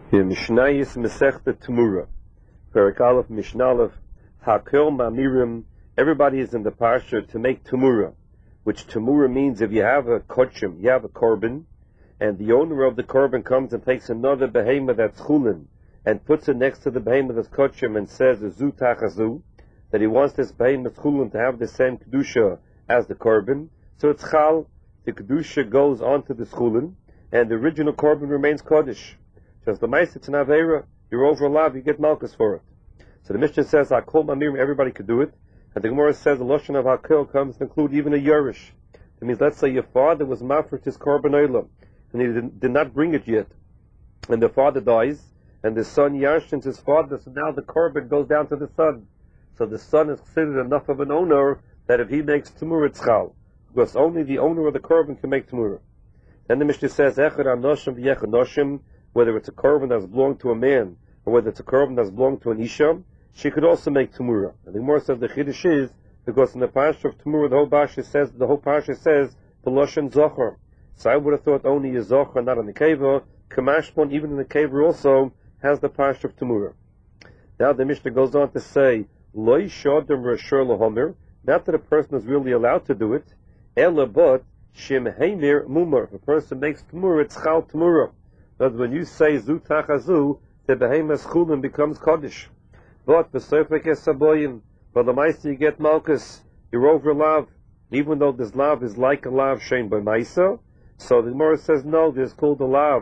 Mishnayis Masechta Temura, Perek Aleph Mishnah Aleph, Hakel Mamirim. Everybody is in the parsha to make Temura, which Temura means if you have a kochim, you have a korban, and the owner of the korban comes and takes another behemoth that's chulin and puts it next to the behemoth that's kochim and says zu tachazu, that he wants this behemoth chulin to have the same kedusha as the korban. So it's chal. The kedusha goes on to the chulin, and the original korban remains kodesh. Just the mice, it's an avera. You're over a lav, you get malchus for it. So the Mishnah says, Hakol Mamir, everybody could do it. And the Gemara says the Lashon of Hakol comes to include even a Yerush. That means, let's say your father was mafresh his korban olam, and he did not bring it yet. And the father dies, and the son yarshins his father, so now the korban goes down to the son. So the son is considered enough of an owner that if he makes Temura, it's chal. Because only the owner of the korban can make Temura. Then the Mishnah says, Echad anoshim v'yechad noshim, whether it's a korban that's belonged to a man, or whether it's a korban that's belonged to an isha, she could also make Temura. And the Gemara says the chiddush is, because in the parsha of Temura, the whole parsha says, the Lashon Zochar. So I would have thought only a Zochar, not on the Keva. Kamashmon, even in the Keva also, has the parsha of Temura. Now the Mishnah goes on to say, Loi Shodem Rashur Lahomer, not that a person is really allowed to do it, Ela but, Shem Heimir Mumar. If a person makes Temura, it's Chal Temura. But when you say zu tachazu, the behemoth chulin becomes kaddish. But the sofek is saboyim. But the ma'isa you get malchus. You're over lav. Even though this lav is like a lav shein by ma'isa, so the Gemara says no. This is called a lav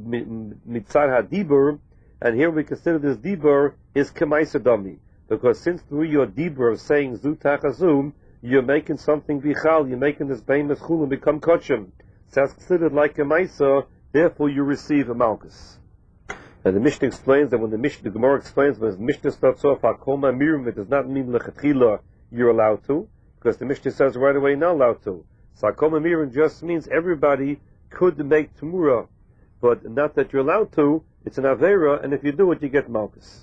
mitzad hadibur, and here we consider this dibur is kemaisa dami, because since through your dibur of saying zu tachazu, you're making something vichal. You're making this behemoth chulin become kachim. So that's considered like a ma'isa. Therefore, you receive a malchus. And the Mishnah explains that when the Gemara explains when the Mishnah starts off, Hakol Mamirim, it does not mean lechatchila you're allowed to, because the Mishnah says right away you're not allowed to. So Hakol Mamirim just means everybody could make Temura, but not that you're allowed to. It's an avera, and if you do it, you get malchus.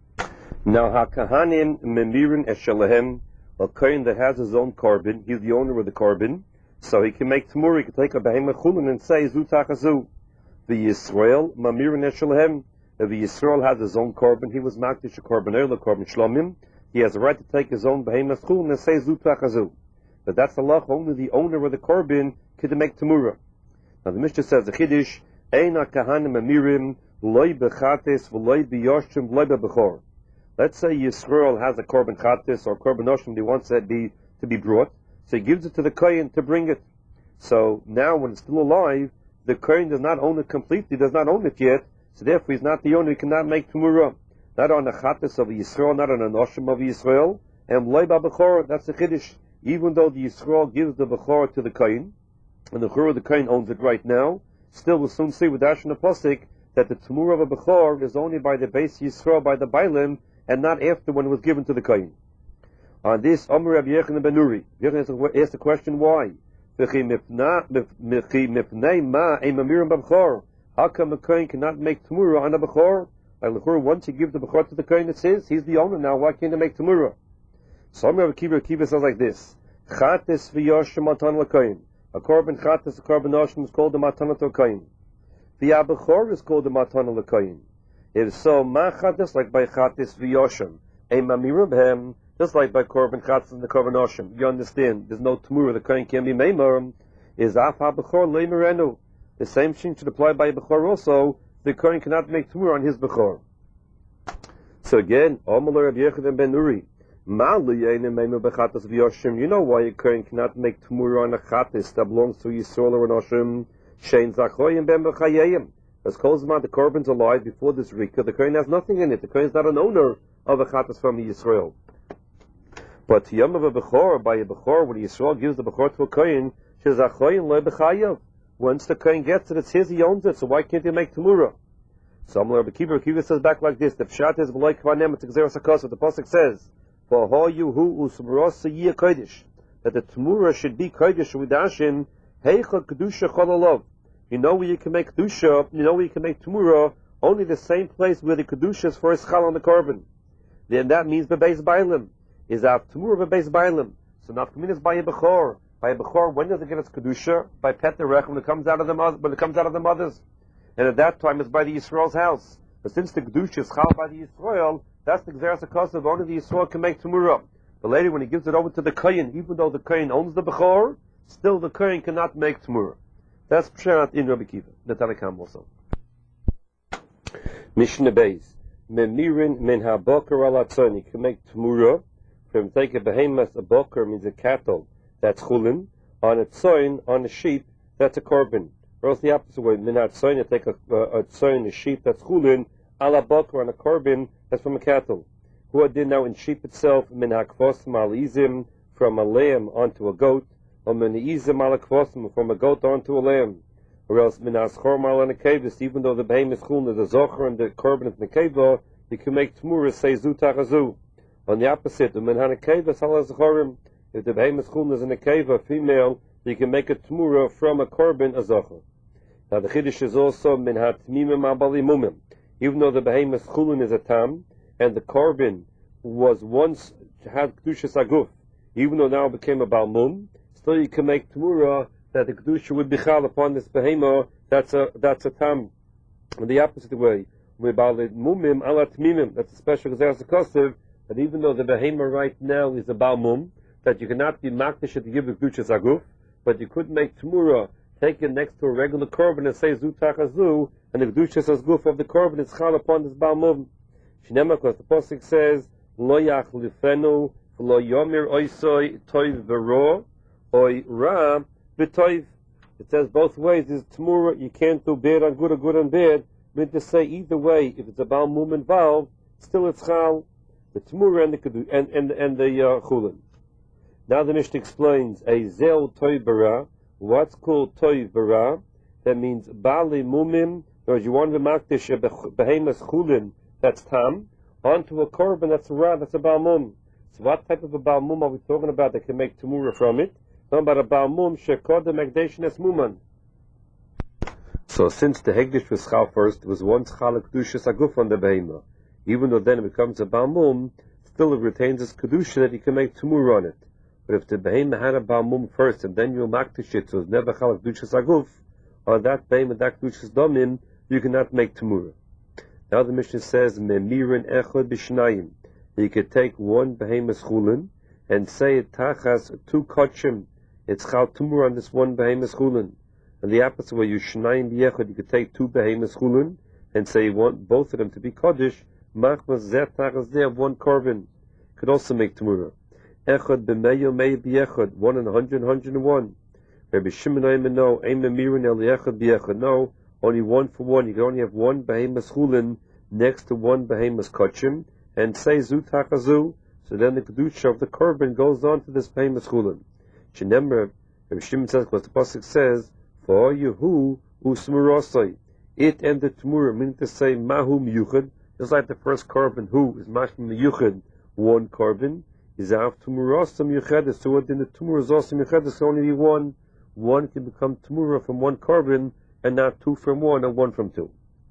Now Hakahanim Memirin Eshalahem, a kohen that has his own korban, he's the owner of the korban. So he can make Temura, he can take a behemoth chulin and say zu tachazu. The Yisrael mamir neshalahem. If the Yisrael has his own korban, he was makdish a korban oil, korban shlomim. He has a right to take his own behemoth chulin and say zu tachazu. But that's the law. Only the owner of the korban can make Temura. Now the Mishnah says the chiddush eina kahanim mamirim loy bechates v'loy biyoshim v'loy bebechor. Let's say Yisrael has a korban chates or korban oshim he wants that to be brought. So he gives it to the kohen to bring it. So now when it's still alive, the kohen does not own it completely, does not own it yet, so therefore he's not the owner, he cannot make Temura. Not on the chatas of Yisrael, not on a noshim of Yisrael, and loy b'bechor, that's the chiddush. Even though the Yisrael gives the bechor to the kohen, and the kohen owns it right now, still we'll soon see with Dash and the Pasuk that the Temura of a bechor is only by the base Yisrael, by the Bailim, and not after when it was given to the kohen. On this, Omer Rabbi Yochanan ben Nuri, asked the question why. How come a kohen cannot make Temura on a bechor? Like once you give the bechor to the kohen, it says he's the owner now. Why can't he make Temura? So Omer Rabbi Kiva says like this: Chates v'yoshim matan l'kohen. A korban chates, a korban oshim is called the matana to a kohen. The bechor is called the matana l'kohen. If so, ma chates like by chates v'yoshim, a mamirim b'hem. Just like by korban chatzos and the korban oshim, you understand, there's no Temura, the kohen can't be meimer, is af ha-bechor leimerenu. The same thing should apply by a bechor also, the kohen cannot make Temura on his bechor. So again, Omer Rabbi Yochanan ben Nuri, ma l'yeinem meimer bechatas v'yoshim, you know why a kohen cannot make Temura on a chatas that belongs to Yisrael or an oshim, shein zachoyim ben b'chayeyim. As Kozman, the korban's alive before this rika, the kohen has nothing in it, the kohen is not an owner of a chatas from Yisrael. But Yom of a Bechor, by a Bechor, when Yisrael gives the Bechor to a Kohen, she says, Achoyin lo bechayav. Once the Kohen gets it, it's his, he owns it, so why can't he make Temura? So Rabbi Kiva says back like this, the Pshat is V'loi Kvanem, it's Gzeras HaKos, the Pasuk says, V'ho yuhu usmrosa yiyah kodesh, that the Temura should be kodesh with Ashin, Heicha Kedusha Cholalov. You know where you can make Kedusha, you know where you can make Temura, only the same place where the Kedusha is for Ischal on the korban. Then that means the Beis Bailim. Is our Temura of a base bailim. So nafkamin is by a bechor. By a bechor, when does it get its kedusha? By pet derech, when it comes out of the mothers. and at that time it's by the Yisrael's house. But since the Kedusha is chal by the Yisrael, that's the Gzeras HaKosav, only the Yisrael can make Tumura. But later when he gives it over to the Kohen, even though the Kohen owns the Bechor, still the Kohen cannot make Tumura. That's Pshat in Rabbi Kiva, the Tanakam also. Mishnah Beis. Memirin min ha-boker al atzon. You can make Tumura from take a behemoth, a boker means a cattle, that's chulin, on a tzoin, on a sheep, that's a korban. Or else the opposite way, min ha-tzoin, you take a tzoin, a sheep, that's chulin, ala boker on a korban, that's from a cattle. Who did now in sheep itself, min ha-kvosim al izim, from a lamb onto a goat, or min izim ala kvosim, from a goat onto a lamb. Or else min ha-schor mal and a kevis, even though the behemoth chulin is a zocher and the korban is nekeva, you can make Tumura, say zu tachazu. On the opposite, if the behemoth chulin is in a keva, female, you can make a Tumura from a korban, a zocher. Now the chiddush is also min ha-tmimim abalimumim. Even though the behemoth chulin is a tam, and the korban was once had kedushas aguf, even though now it became a balmum, still you can make Tumura that the kedusha would be chal upon this behemoth. That's a tam. In the opposite way, mumim ala tmimim. That's a special Gzeras HaKosav, that even though the behemoth right now is a balmum, that you cannot be makdish to give the kedushas aguf, but you could make Tumura, take it next to a regular korban and say zu tachazu, and the kedushas aguf of the korban is chal upon this balmum. Shinema, because the pasuk says lo yachlifenu lo yomir oisoi toiv v'ro oi ra v'toiv. It says both ways. Is Tumura, you can't do bad on good or good on bad. Meant to say either way, if it's a balmum involved, still it's chal, the Tumura and the chulin. Now the Mishnah explains a zel toiv bara. What's called toiv bara? That means bali mumim. Or you want to makdish a behemoth chulin, that's tam, onto a korban that's a ra, that's a balmum. So what type of a balmum are we talking about that can make Tumura from it? Talking about a balmum shekodem hekdeshin es muman. So since the hekdesh was chal first, it was once chal kedushas aguf on the behemoth. Even though then it becomes a balmum, still it retains its kedusha that you can make Tumura on it. But if the behemoth had a balmum first and then you makdish it, so it's never chal kedushas aguf, on that behemoth that kedushas domim, you cannot make Tumura. Now the Mishnah says, Memirin echod b'shnayim. You could take one behemoth chulin and say it tachas two kachim. It's chal Tumura on this one behemoth chulin. And the opposite way, you shnayim b'echod, you could take two behemoth chulin and say you want both of them to be kaddish, machmas zeh tachas zeh of one korban. Could also make Tumura. Echod b'meyo mei b'echod, 1 in 100, 101. Rabbi Shimon Oimer, no, ein memirin el echod b'echod, no. Only one for one. You can only have one behemoth chulin next to one behemoth kachim, and say zu tachazu. So then the kedusha of the korban goes on to this behemoth chulin. Shenemra, Rabbi Shimon says, because the pasuk says, "For Yehu usmurosai," it and the Tumura, meaning to say mahu miyuchad, just like the first korban, who is mashma miyuchad, one korban is av Tumurosam miyuchad. So within the Tumura is also miyuchad. It's only one. One can become Tumura from one korban, and not two from one and one from two.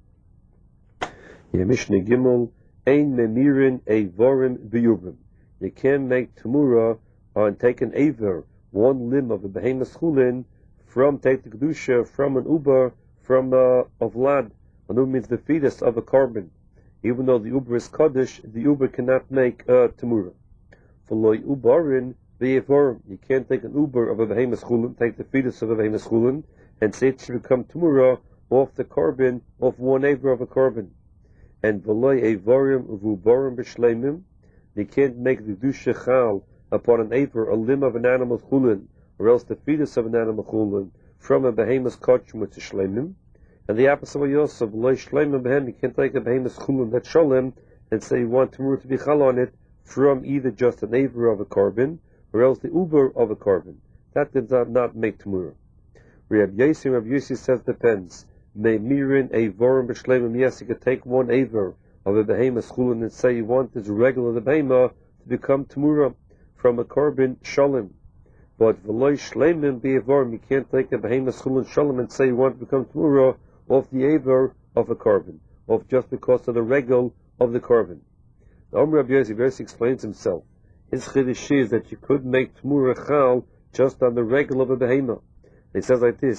Mishnah Gimel, ein memirin eivorim biyuvim. You can make Tumura on take an aver, one limb of a behemoth chulin, from take the kedusha from an uber, from a vlad. An uber means the fetus of a korban. Even though the uber is kaddish, the uber cannot make Tumura. For loy ubarin v'yevorim. You can't take an uber of a behemoth chulin, take the fetus of a behemoth chulin, and say it should become Tumura off the korban, off one aver of a korban. And v'loy eivorim v'ubarim b'shleimim. You can't make the kedusha chal upon an aver, a limb of an animal chulin, or else the fetus of an animal chulin, from a behemoth kachim, which is shleimim. And the opposite way also, v'loy shleimim behem. You can't take a behemoth chulin that's sholem and say you want Tumura to be chal on it from either just an aver of a korban, or else the uber of a korban. That does not make Tumura. Rabbi Yossi says depends. Memirin eivorim b'shleimim. Yes, you could take one aver of a behemoth chulin and say you want this regular the behemoth to become Tumura from a korban shalom. But v'loy shleimim b'eivorim, you can't take a behemoth chulin shalom and say you want to become Tumura off the aver of a korban, off just because of the regal of the korban. Now Rabbi Yossi explains himself. His chiddush is that you could make Tumura chal just on the regal of a behemoth. He says like this: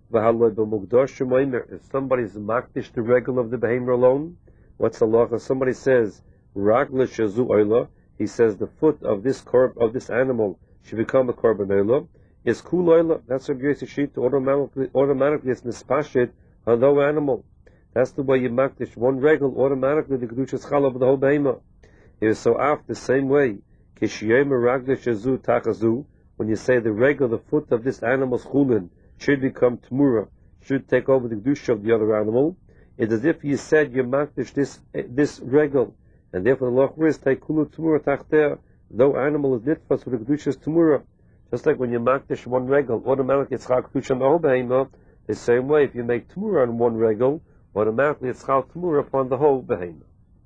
If somebody's makdish the regel of the behemoth alone, what's the law? If somebody says ragla shazu oila, he says the foot of this animal should become a korban oila. Is kul oila? That's a great sheet. Automatically it's nispashit on the whole animal. That's the way you makdish one regel. Automatically the kedushas chala of the whole behemoth. It is so after the same way. Kishiyema ragla shazu tachazu. When you say the regel, the foot of this animal's chulin should become tmura, should take over the kedusha of the other animal. It's as if you said you makdish this regel, and therefore the law is take kulu tmura tachter. Though animal is nitfas with the kedusha's tmura, just like when you makdish one regel, automatically it's chal kedusha on the whole behemoth. The same way, if you make tmura on one regel, automatically it's chal tmura upon the whole behemoth.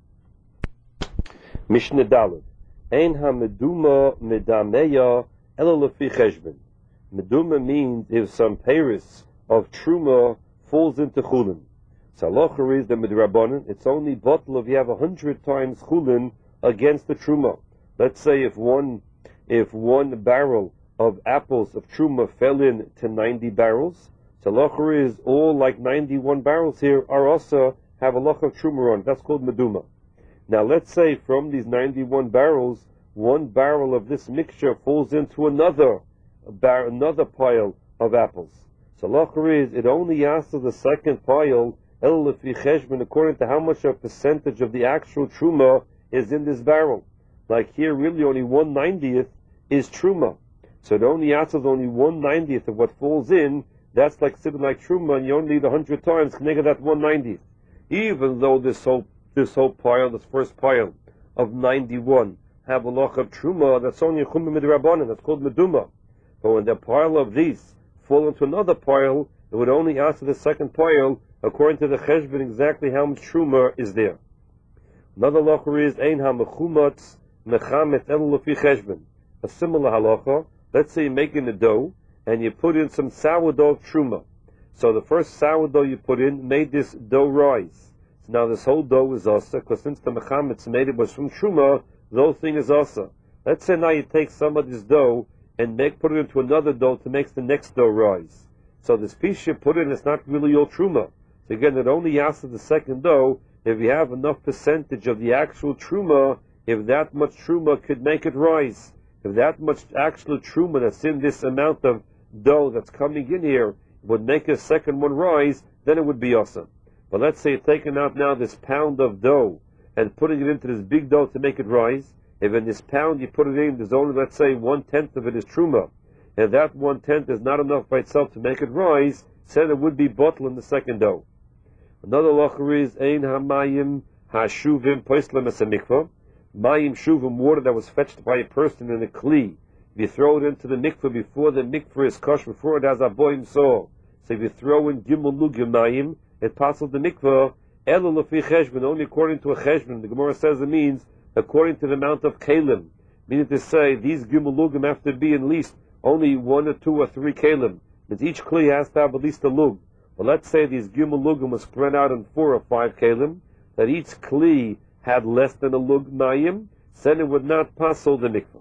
Mishnah Daled. Ein ha-meduma medameya ela lefi cheshbon. Meduma means if some paris of truma falls into chulin. So halacha is the midrabanan, it's only bottle if you have 100 times chulin against the truma. Let's say if one barrel of apples of truma fell into 90 barrels, so halacha is all like 91 barrels here are also have a loch of truma on. That's called meduma. Now let's say from these 91 barrels, one barrel of this mixture falls into another pile of apples. So halacha is it only answers the second pile el lefi cheshbon according to how much a percentage of the actual truma is in this barrel. Like here, really only 1/90th is truma. So it only answers only 1/90th of what falls in. That's like sitting like truma, and you only need 100 times to negative that 1/90th. Even though this whole pile, this first pile of 91, have a loch of truma, that's only a chumim midrabanan, that's called meduma. But when the pile of these fall into another pile, it would only answer the second pile according to the cheshbon exactly how much truma is there. Another halacha is ein ha-mechumatz mechamet el lefi cheshbon. A similar halacha. Let's say you're making a dough and you put in some sourdough truma. So the first sourdough you put in made this dough rise. So now this whole dough is asa, because since the mechametz made it was from truma, the whole thing is asa. Let's say now you take some of this dough and put it into another dough to make the next dough rise. So this piece you put in is not really your truma. So again, it only answers the second dough if you have enough percentage of the actual truma, if that much truma could make it rise. If that much actual truma that's in this amount of dough that's coming in here would make a second one rise, then it would be awesome. But let's say you're taking out now this pound of dough and putting it into this big dough to make it rise. If in this pound you put it in, there's only, let's say, 1/10 of it is truma, and that 1/10 is not enough by itself to make it rise, then it would be bottled in the second dough. Another lacher is ein hamayim hashuvim poislam as a mikvah. Mayim shuvim, water that was fetched by a person in a kli. If you throw it into the mikvah before the mikvah is kosher, before it has a boim saw. So if you throw in gimel lugim mayim, it passes the mikvah elu lefi cheshbon, only according to a cheshbon. The Gemara says it means according to the amount of kalim. Meaning to say these gimel lugim have to be at least only 1 or 2 or 3 kalim. Means each kli has to have at least a lug. But let's say these gimel lugim was spread out in 4 or 5 kalim, that each kli had less than a lug mayim, then it would not passel the mikvah.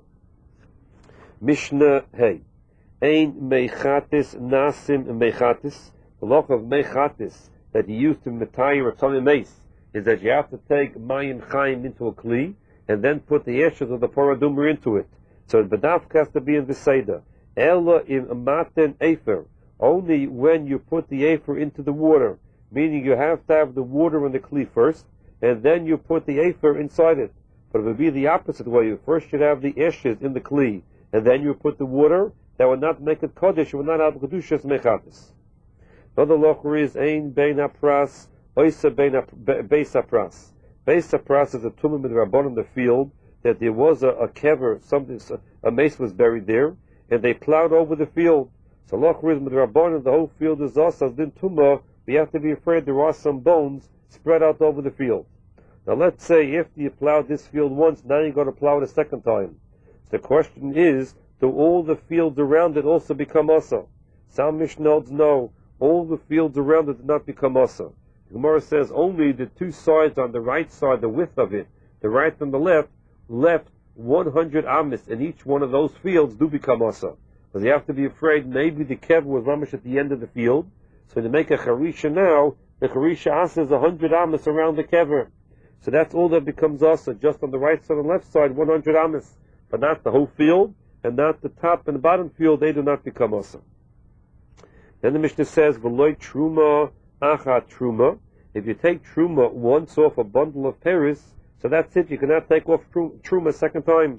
Mishnah Hey. Ein meichatis nasim meichatis. The law of meichatis that you use to metayir or tzami meis is that you have to take mayim chaim into a kli and then put the ashes of the paradumer into it. So the bedavka has to be in the seder. Ella im maten efer. Only when you put the afer into the water, meaning you have to have the water in the kli first, and then you put the afer inside it. But it would be the opposite way. You first should have the ashes in the kli, and then you put the water. That would not make it kodesh. It would not have kedushas mechatis. Another locher is ein bein hapras, oisa beis hapras. Beis hapras is a tumah midrabanan in the field that there was a kever, a mace was buried there, and they plowed over the field. So locher is midrabanan, the whole field is also as din tumah. We have to be afraid there are some bones spread out over the field. Now let's say after you plowed this field once, now you're going to plow it a second time. So the question is, do all the fields around it also become asa? Some Mishnahs no, all the fields around it do not become asa. The Gemara says only the 2 sides on the right side, the width of it, the right and the left 100 amis in each one of those fields do become asa. Because you have to be afraid maybe the kever was mamish at the end of the field, So to make a charisha now, the charisha asa is 100 amas around the kever. So that's all that becomes asa, just on the right side and left side, 100 amas. But not the whole field, and not the top and the bottom field, they do not become asa. Then the Mishnah says, V'loi truma achat truma. If you take truma once off a bundle of peris, so that's it, you cannot take off truma a second time.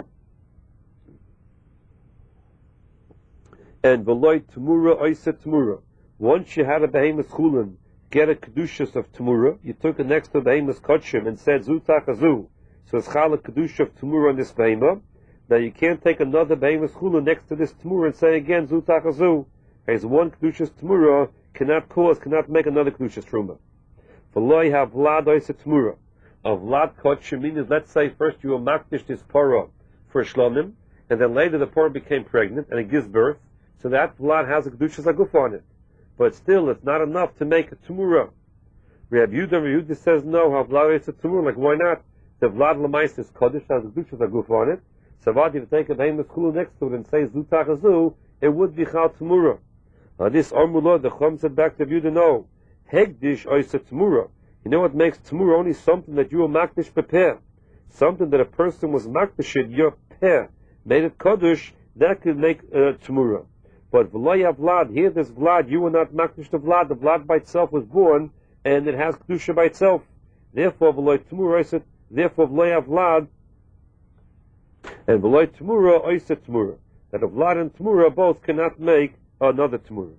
And v'loi temura oisa temura. Once you had a behemoth chulin, get a kedushas of temura, you took it next to behemoth kodshim and said zutach azu. So it's chalak kedusha of temura on this behemoth. Now you can't take another behemoth chulin next to this temura and say again zutach azu. As one kedushas temura cannot make another kedushas truma. V'loi have vlad oisa temura. Of vlad kodshim means, let's say first you were makdish this parah for shlomim, and then later the parah became pregnant and it gives birth. So that vlad has a kedushas aguf on it. But still, it's not enough to make a tumura. Rabbi Yehuda says no, how vlad is a tumura, like why not? The vlad lamais is kodesh, has a kedushas aguf on it. So if you take a behemoth chulu next to it and say zutach azu, it would be chal tumura. This Armullah, the Chum said back to Yehuda, no. Hegdish oisa tumura. You know what makes tumura? Only something that you were makdish prepare. Something that a person was makdish in your peh, made it kodesh, that could make tumura. But v'loya vlad, here this vlad, you were not makdish the vlad by itself was born, and it has kedusha by itself. Therefore, v'loy temura oiset, therefore v'loya vlad, and v'loy temura oiset temura. That a vlad and temura both cannot make another temura.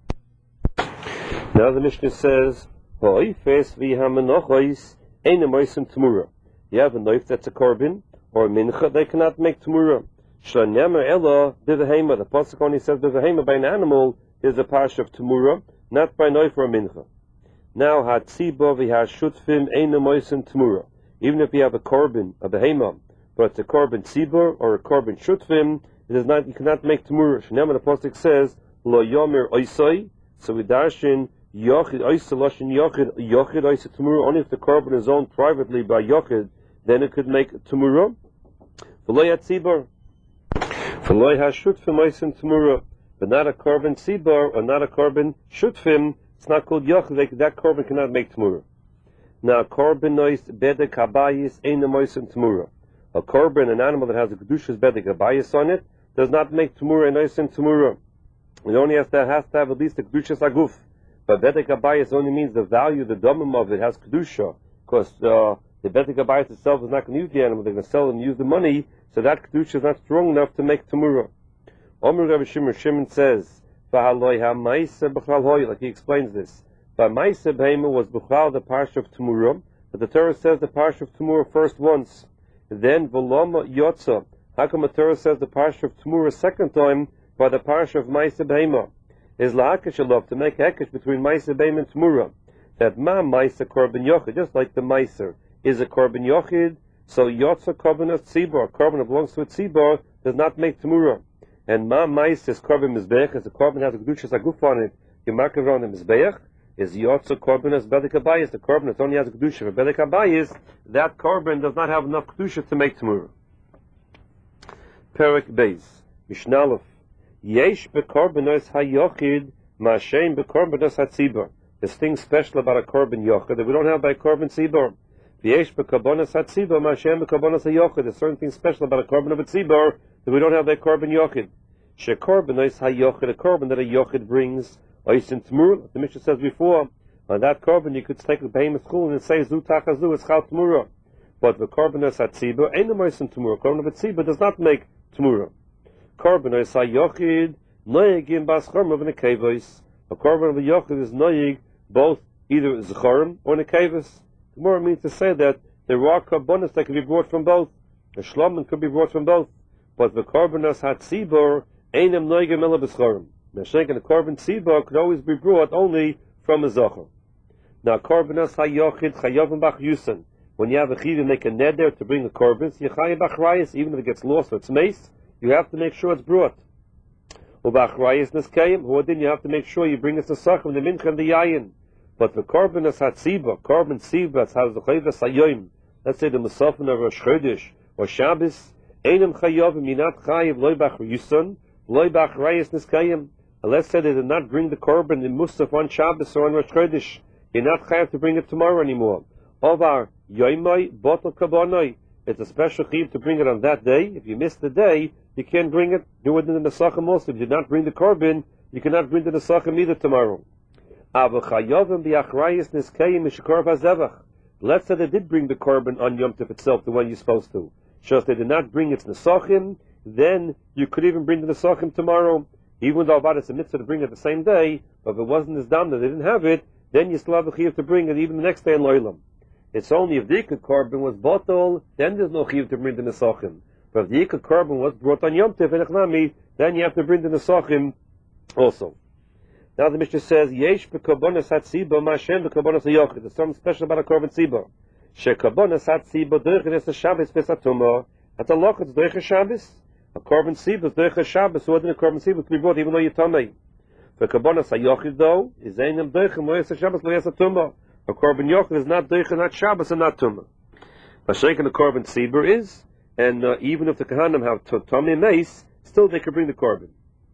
Now the Mishnah says, ha'ifes v'hamenochois einem oisem temura. You have a knife that's a korban, or a mincha, they cannot make temura. Shlanyamer ella b'vehema. The pasuk only says b'vehema by an animal is a parsha of temura, not by knife or a mincha. Now hatziba v'hashutfim einem oisem temura. Even if you have a korban, a behema, but it's a korban tzibur or a korban shutfim, it is not. You cannot make temura. Shlanyamer, the pasuk says lo yomer oisai. So we darshin yochid oisai loshin yochid oisai temura. Only if the korban is owned privately by yochid, then it could make temura. V'lo yatzibur. V'lo hashutfim oisem temura. But not a korban tzibur or not a korban shutfim. It's not called yochid. That korban cannot make temura. Now korban ois bedek habayis einem oisem temura. A korban, an animal that has a kedushas bedek habayis on it, does not make temura and oisem temura. It only has to have at least a kedushas aguf. But bedek habayis only means the value, the domim of it has kedusha, because the bedek habayis itself is not going to use the animal; they're going to sell it and use the money. So that kedusha is not strong enough to make temura. Omer Rabbi Shimon says, "V'haloi ha'maisa b'chal hoy," like he explains this. But maisa behema was b'chal the parsha of temura, but the Torah says the parsha of temura first once, then v'loma yotza. How come the Torah says the parsha of temura second time by the parsha of maisa behema? Is la'akesh alov, to make hekesh between maisa behema and temura. That ma maisa korban yochid, just like the maiser is a korban yochid, so yotza korban of tzibor, korban that belongs to a tzibor, does not make temura. And ma maisa is korban mizbeach, as the korban has a kedushas aguf on it, you mark it around the mizbeach, is yotza korban as bedek habayis, the korban that only has a kedusha for bedek habayis, that korban does not have enough kedusha to make temura. Perek Beis, Mishnalef. Yesh bekorbanos hayochid ma'ashem bekorbanos hatzibur. There's things special about a korban yochid that we don't have by korban tzibur. Yesh bekorbanos hatzibur ma'ashem bekorbanos hayochid. There's certain things special about a korban of a tzibur that we don't have by korban yochid. Shekorbanos hayochid, a korban that a yochid brings, oisin temura. The Mishnah says before, on that korban you could take a behemoth chulin and say zutach azu is chal temura. But the korbanos hatzibur ain't no oisin temura. Korban of a tzibur does not make temura. Korban is a yochid noyig in bas chorma and nekevos. A korban of a yochid is noyig both either zchorim or nekevos. The more means to say that there are korbanos that can be brought from both. The shlomim could be brought from both, but the korbanos hatzibur einem noyig in ela b'schorim. The korban tzibur could always be brought only from a zocher. Now korbanos hayochid chayavim bach yusan. When you have a chiyuv, make a neder to bring a korban, you chayav b'achrayis, even if it gets lost or it's mace, you have to make sure it's brought. Ubachrayis neskayim, or then you have to make sure you bring us the sachem, the mincha, and the yayin. But the korban is hatziba, korban tzibas has the chayvas hayoim. Let's say the musafin of Rosh Chodesh or Shabbos, einem chayavim, you're not chayav loy b'achrayusan, loy b'achrayis neskayim. And let's say they did not bring the korban in Musaf on Shabbos or on Rosh Chodesh. You're not chayav to bring it tomorrow anymore. Ovar yoimai botol kabonoi. It's a special chiv to bring it on that day. If you miss the day, you can't bring it. Do it in the Nesachim also. If you did not bring the korban, you cannot bring the Nesachim either tomorrow. Let's say they did bring the korban on Yom Tov itself, the one you're supposed to. So if they did not bring its Nesachim, then you could even bring the Nesachim tomorrow. Even though it's a mitzvah to bring it the same day, but if it wasn't as dam that they didn't have it, then you still have the chiyuv to bring it even the next day in Loilam. It's only if the Ikar korban was botol, then there's no chiyuv to bring the Nesachim. But if the Ikar korban was brought on Yom Tov, then you have to bring the Nesachim also. Now the Mishnah says, Yesh b'karbonas hatziba ma'ashem b'karbonas hayochid. There's something special about a korban tziba. Shekarbonas hatziba doichen es Shabbos v'satuma. At the loch, it's doichen Shabbos. A korban tziba is doichen Shabbos. So what did a korban tziba to be brought even though you're tamei? The karbonas hayochid though is einem doichen lo es Shabbos lo es atuma. A korban yochid is not doichen, not Shabbos, and not tuma. But shaking the korban tziba is, and even if the kahanim have tamei mace, still they can bring the korban.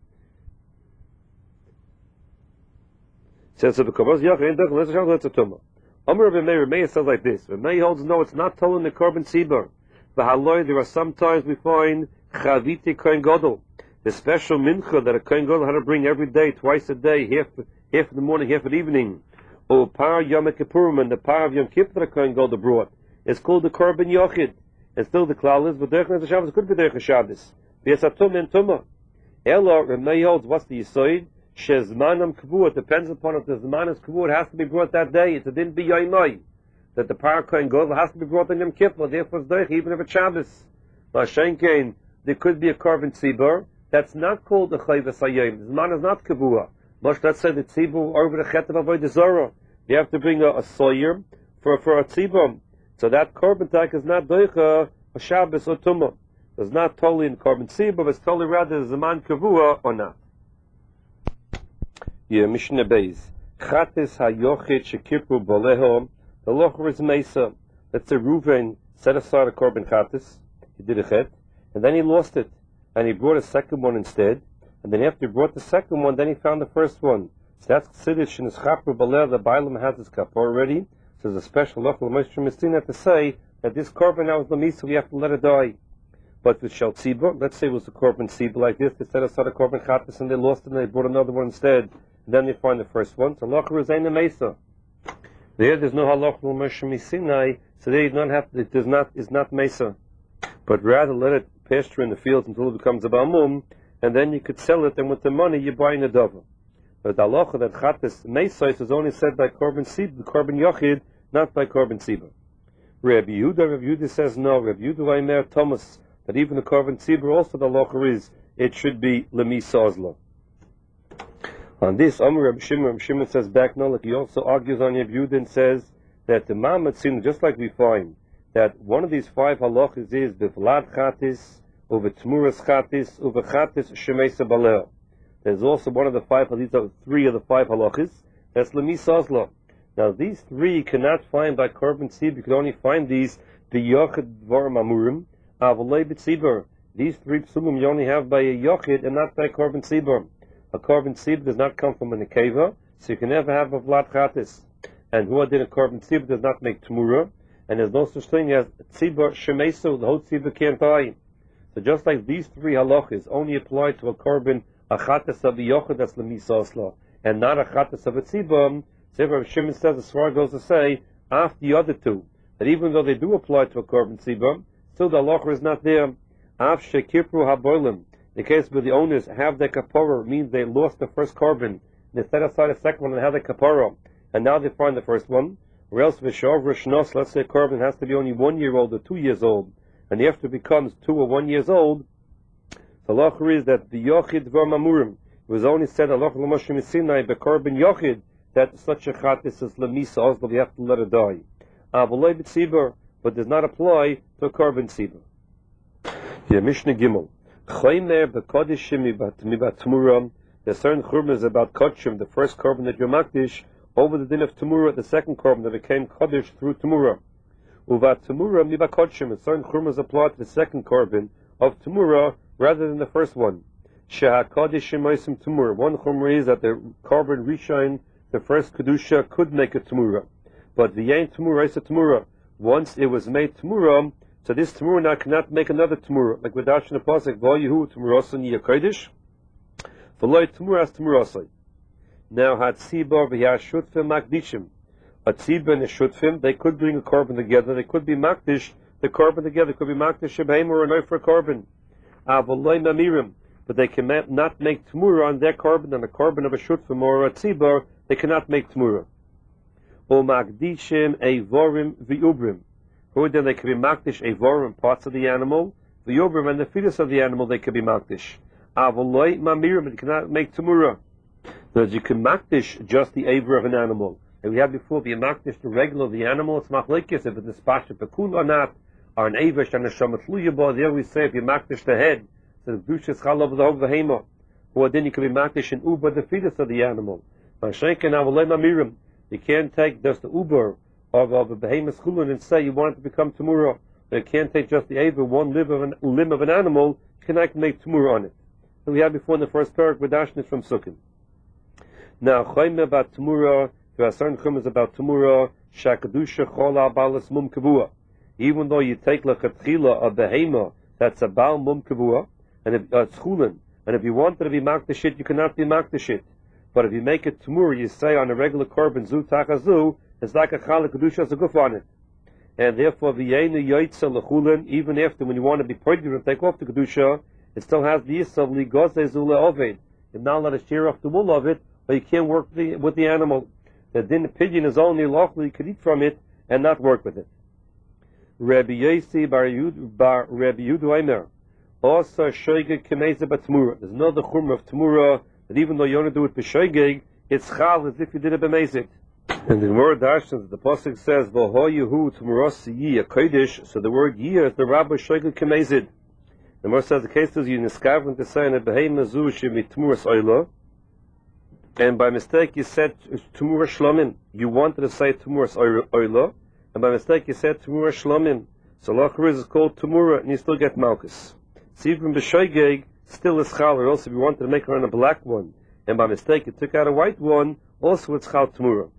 Says the Kabbalah Yachid, let's show let's a tumah. Amr Rabbi Meir says like this. Rabbi Meir holds no, it's not told in the korban tzibur. V'haloi, there are sometimes we find chaviti kohen gadol, the special mincha that a kohen gadol had to bring every day, twice a day, half in the morning, half in the evening. Or par Yom Kippurim, and the par of Yom Kippur that a kohen gadol brought. It's called the korban yachid. And still the klal is, but derech Shabbos could be derech Shabbos. V'yes atum and tumah. Elo, Rabbi Meir holds, what's the yisoid? Shezmanam kavur, depends upon if the zman is kavur, it has to be brought that day. It didn't be yoimai. That the par kohen gadol has to be brought on Yom Kippur, therefore it's doich, even if it's Shabbos. Mashenkein, there could be a korban tzibur, that's not called a chayvus hayom. The zman is not kavur. Much let's say the tzibur over the chet of avodah zarah. You have to bring a soyer for a tzibur. So that korban tak is not doich a Shabbos or tumah. It's not totally in korban tzibur, but it's totally rather the zman kavur or not. Mishnah Beis. Chatis hayochid shekipru boleho. The locher is mesa. Let's say Reuven set aside a korban chatis. He did a chet, and then he lost it, and he brought a second one instead. And then after he brought the second one, then he found the first one. So that's chiddush in his chapru boleho. The bailam has his kapor already. So there's a special locher l'moshe mistina to say that this korban now is lamisa. We have to let it die. But with shel tzibur, let's say it was a korban tzibur like this. They set aside a korban chatis, and they lost it, and they brought another one instead. Then they find the first one. So halacha is ein mesa. There's no halacha l'moshe misinai. So there you don't have to, is not mesa, but rather let it pasture in the fields until it becomes a balmum, and then you could sell it. And with the money you buy in a dover. But the halacha that chatas mesa is only said by korban sib, the korban yochid, not by korban siba. Rabbi Yehuda says no. Rabbi Yehuda Aimer Thomas that even the korban siba also the halacha is it should be lemisa ozla. On this, Rabbi Shimon says back now, like he also argues on Rabbi Yehuda and says that the Ma'amatzin, just like we find, that one of these five halachas is b'vlad chatis, over tmuras chatis, over chatis shemesa balel. There's also one of the five, these are three of the five halachas, that's lemisa ozla. Now these three you cannot find by korban tzibur, you can only find these b'yochid dvarim amurim, avalei b'tzibur. These three psumim you only have by a yochid and not by korban tzibur. A korban tzibur does not come from an akeva, so you can never have a vlad chatis. And who did a korban tzibur does not make tmura, and there's no such thing as tzibur shemesu, the whole tzibur can't buy. So just like these three halachas only apply to a korban, a chatis of the yochid that's lemisa osla, and not a chatis of a tzibur, so Rabbi Shimon says, the Svar goes to say, after the other two, that even though they do apply to a korban tzibur, still the halacha is not there. Af shekipru haboilim. The case where the owners have their kapara means they lost the first korban, they set aside a second one and have the kapara, and now they find the first one. Or else v'shov rishnos, let's say a korban has to be only 1 year old or 2 years old, and after it becomes 2 or 1 years old, the halacha is that the yochid v'mamurim was only said halacha l'moshe misinai b'korban yochid that such a chatis is lemisa oslo, we have to let it die. Avalei b'tzibur, but does not apply to a korban tzibur. Yeah, Mishnah Gimel. Chaymer b'kodishim mibat tmura. There's certain churmas about kodshim, the first korban that you makdish, over the din of tmura, the second korban that became kodesh through tmura. Uvat tmura mibat kodshim. Certain churmas apply to the second korban of tmura rather than the first one. Shehakodishim Moisim Tumura. One chumra is that the korban rishon, the first kedusha, could make a tumura, but the yain tumura is a tumura. Once it was made tumura, so this tumura now cannot make another tumura. Like with Darshan the pasuk, V'Yehu Tumurasan Yakodesh, V'Loi Tumuras Tumurasai. Now Hatzibar v'Yashutfim Makdishim. A tzibah and a shutfim, they could bring a korban together. They could be makdish the korban together. It could be makdish shebheim or a knife for a korban. Avaloi mamirim. But they cannot make tmura on their korban, on the korban of a shutfim or a tzibah. They cannot make tmura. O makdishim evorim v'ubrim. Who then they could be makdish evorim, parts of the animal, v'ubrim, and the fetus of the animal they could be makdish. Avaloi mamirim. They cannot make tmura. Because you can makdish just the avor of an animal. And we had before the makdish, the regular of the animal. It's machlekes if it's nispasha pekul or not, or an avish and a shamatluya. There we say if you makdish the head, so the kedusha is chal over the whole behema, or then you can be makdish in uber the fetus of the animal. You can't take just the uber of a behemoth chulun and say you want it to become tamura. You can't take just the avish, one limb of an animal. You cannot make tamura on it. And we had before in the first parak with Dashnis from Sukkot. Now chayme about tamura. There are certain chumras about tumura, shakadusha chola balas mum kavua. Even though you take lechatchila a behema that's a bal mum kavua, and if it's chulin, and if you wanted to be makdashit, you cannot be makdashit. But if you make it tumura, you say on a regular korban zu tachazu, it's like a chala kedusha as a guf on it, and therefore v'yeinu yoitza lechulin. Even after when you want to be pointed and take off the kedusha, it still has the yisav ligozei zule oved. You're not allowed to shear off the wool of it, but you can't work with the animal. The din pigeon is only lawful, you could eat from it and not work with it. Rabbi Yosi bar Rabbi Yudu Aimer also shoygeg kemeza batmura. There's another chumra of tamura that even though you want to do it b'shoygeg, it's chal as if you did it b'mezid. And the word Darshan, the pasuk says v'hoyehu tumuras yi a kodesh. So the word yi is the rabbi shoygeg kemezid. The more says the case is you niskaven to say in a behemoth zu shemi tumuras oila. And by mistake you said Tumura Shlomim. You wanted to say Tumuras Oila, and by mistake you said Tumura Shlomim. So Lachariz is called Tumura, and you still get Malchus. See, even B'Shoigeg still is Chal, or also if you wanted to make her on a black one, and by mistake you took out a white one, also it's Chal Tumura.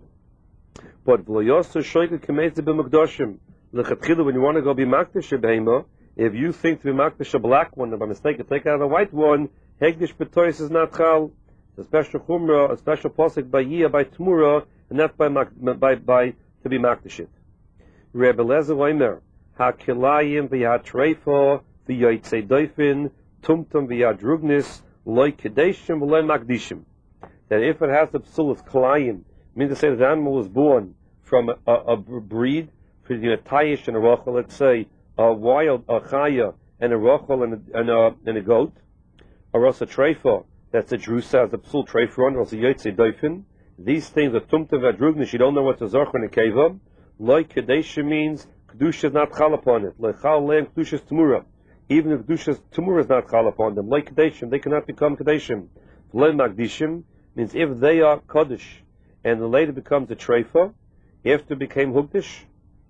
But V'loyosu Shoigeg Kemezi B'Magdoshim. L'chatchila, when you want to go be Makdash B'Hema, if you think to be Makdash a black one, and by mistake you take out a white one, Hegdish B'Tois is not Chal. A special chumrah, a special posik by yiyah, by tmura, and not by to be makdashit. Rebbe Lezer Weimer, hakilayim v'yatreifo v'yotzei doifin tumtum v'yadrugnis loy kedeshim v'loy makdishim. That if it has the psulas kilayim, means to say that the animal was born from a breed, between a tayish and a rochel, let's say a wild a chaya and a rochel and a goat, or else a treifo. That's a drusa, as a psul treifron, or a yotzei doifin. These things are tumta v'adrugnish. You don't know what to zocher in a keva. Loi kedesha means kedusha is not chal upon it. Loi chal leim kedusha tamura. Even if kedusha tamura is not chal upon them, loi kedeshim, they cannot become kedeshim. Loi magdishim means if they are kaddish and the later becomes a treifa, after it became hukdish,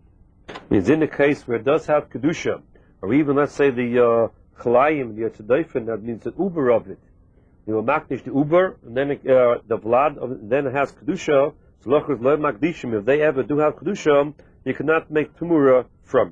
means in the case where it does have kedusha, or even let's say the chalayim, the yotzei, that means the uber of it. You will makdish the uber, and then the vlad, then it has kedusha. So lochus lo makdishim. If they ever do have kedusha, you cannot make tumura from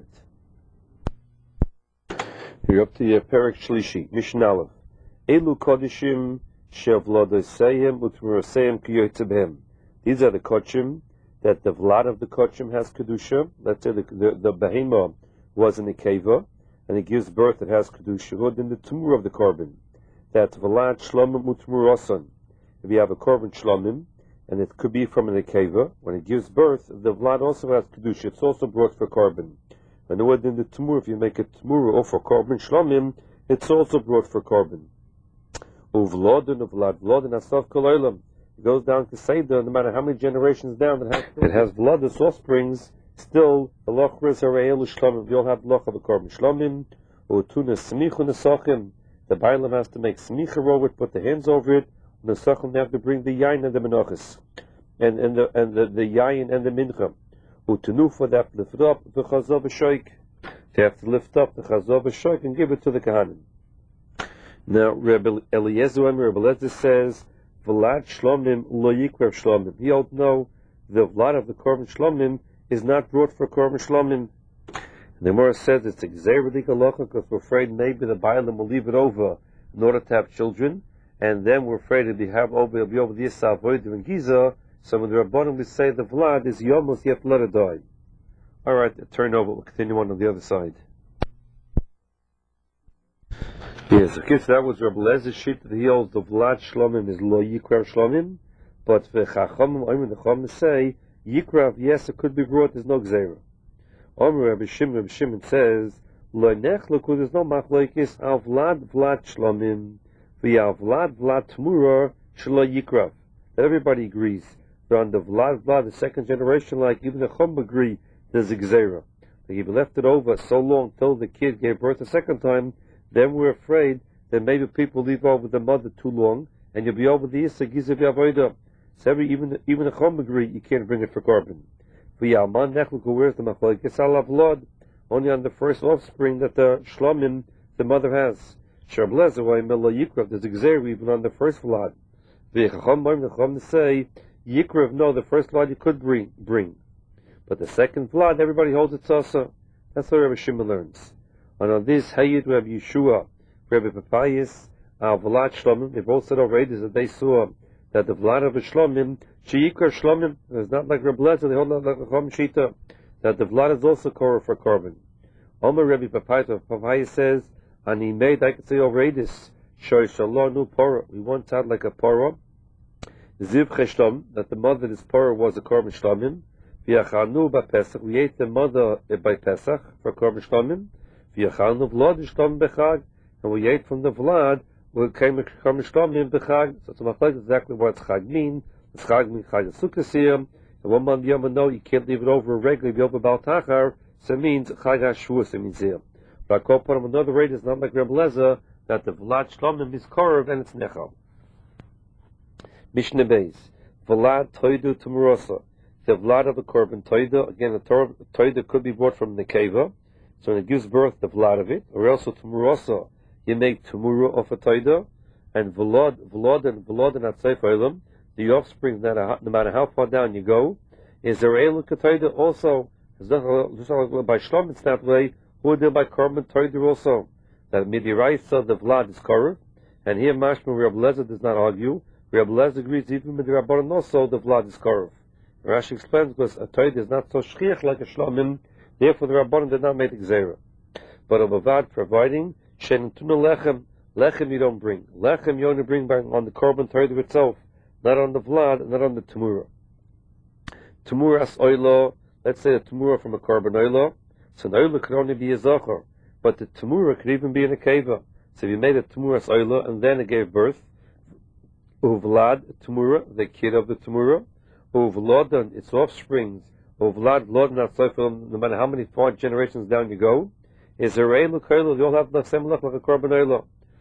it. You're up to your perik shlishi, Mishnah Aleph. Elu kodishim shevlodosayim u'tumurasayim kiyotzebhem. These are the kodshim that the vlad of the kodshim has kedusha. Let's say the behema was in the keva, and it gives birth. It has kedusha. Then the tumur of the korban. That's Vlad Shlomim Utmurasan. If you have a korban Shlomim, and it could be from an Akeva, when it gives birth, the Vlad also has Kedusha. It's also brought for korban. And the word in the Tumur, if you make a Tumur or for korban Shlomim, it's also brought for korban. Uvlodin of Vlad, Vlodin Asaf Koloilam. It goes down to Seder, no matter how many generations down it has Vlad, its offsprings, still, the Lochris Harayelu Shlomim, you all have Loch of a korban Shlomim, Utunas Smichun Esachim. The Bailam has to make smicha over it, put the hands over it, and the Sachim they have to bring the yain and the menachas, and the yain and the mincha. Utenufa they have to lift it up, the chazov b'shoik. They have to lift up the chazov b'shoik and give it to the kahanim. Now, Rebbe Eliezer says, Vlad Shlomim lo yikrev Shlomim. He ought to know the Vlad of the Korban Shlomim is not brought for Korban Shlomim. And the Gemara says it's exeredik halacha because we're afraid maybe the Bailam will leave it over in order to have children, and then we're afraid it'll be over the Yisah Avodah and Giza. So when the Rabbanim we say the Vlad is Yomos, you have to let it die. Alright, turn over, we'll continue on the other side. Yes, okay, so that was Rabbi Lezer's sheet that he holds the Vlad Shlomim is lo Yikrav Shlomim, but the Chachamim say, Yikrav, yes, it could be brought, there's no Gzeira. Omer Rabbi Shimon says, Lo Nechleku, there's no Machlokes, Al Vlad Shlomim, V'ya Vlad Tmura, Shlo Yikrav. Everybody agrees. But on the Vlad, the second generation, like even the Chum agree, there's a Gzeira. Like if you left it over so long till the kid gave birth a second time, then we're afraid that maybe people leave over the mother too long, and you'll be over the Issa Giza V'Avodah. So even the Chum agree you can't bring it for Korban. V'Yalman Nechluku, where's the Machlokes? Alav Lod, only on the first offspring that the Shlomim, the mother has. Shablezer, why Melo Yikrav, there's a Gzeira even on the first Vlad. The say, Yikrav, no, the first Vlad you could bring. But the second Vlad, everybody holds it also. That's what Rabbi Shimon learns. And on this, Hayid, Rabbi Yeshua, Rabbi Papayis, Vlad Shlomim, they both said already that they saw that the Vlad of the Shlomim, Sheyikar Shlomim, is not like Rabbi Lezer, they hold not like the Chom Shita, that the Vlad is also Korah for Korban. Omer Rabbi Papayis says, and he made, I could say already this, Shoy Shalom nu Porah, we once had like a Porah, Ziv Cheshlom, that the mother of this Porah was a Korban Shlomim, V'yachanu by Pesach, we ate the mother by Pesach for Korban Shlomim, V'yachanu Vlad Shlom Bechag, and we ate from the Vlad, we came to Korban Shlomim Bechag. So it's exactly what Chag mean. It's Chag mean Chag Sukkos here. And one man Yom no, you can't leave it over regularly, over Baltachar, so it means Chag HaShavuos, it means here. But I call upon another rate is not like Reb Lezer, that the Vlad Shlomim is Korov and it's Nechal. Mishnah Beis, Vlad Toidu Tumurosa. The Vlad of the Korban Toida, again, the Toida could be brought from the Nekeva, so when it gives birth, the Vlad of it, or also Tumurosa, you make Tumura of a Toida, and Vlad and Atzayf Olam, the offspring, no matter how far down you go, is there Elu Katoida also, just like by Shlom it's that way, who did by Korban Toida also, that Midiraisa, the Vlad is Korban, and here Mashma Reb Lezer does not argue, Reb Lezer agrees even with the Rabbanon also, the Vlad is Korban. Rashi explains because a Toida is not so shchiach like a Shlomim, therefore the Rabbanon did not make the Gzeira. But a Bavad providing, Shenutuna Lechem you don't bring. Lechem you only bring on the Korban Toida itself, not on the Vlad, not on the Tumura. Tumura as Oilo, let's say a Tumura from a Korban Oilo, so an Oilo could only be a Zohar, but the Tumura could even be in a Keva. So if you made a Tumura as Oilo and then it gave birth, Vlad Tumura, the kid of the Tumura, Vlad its offsprings, Vlad not so no matter how many far generations down you go, is a Reilu Kailu, they all have the same look like a Korban Oilo.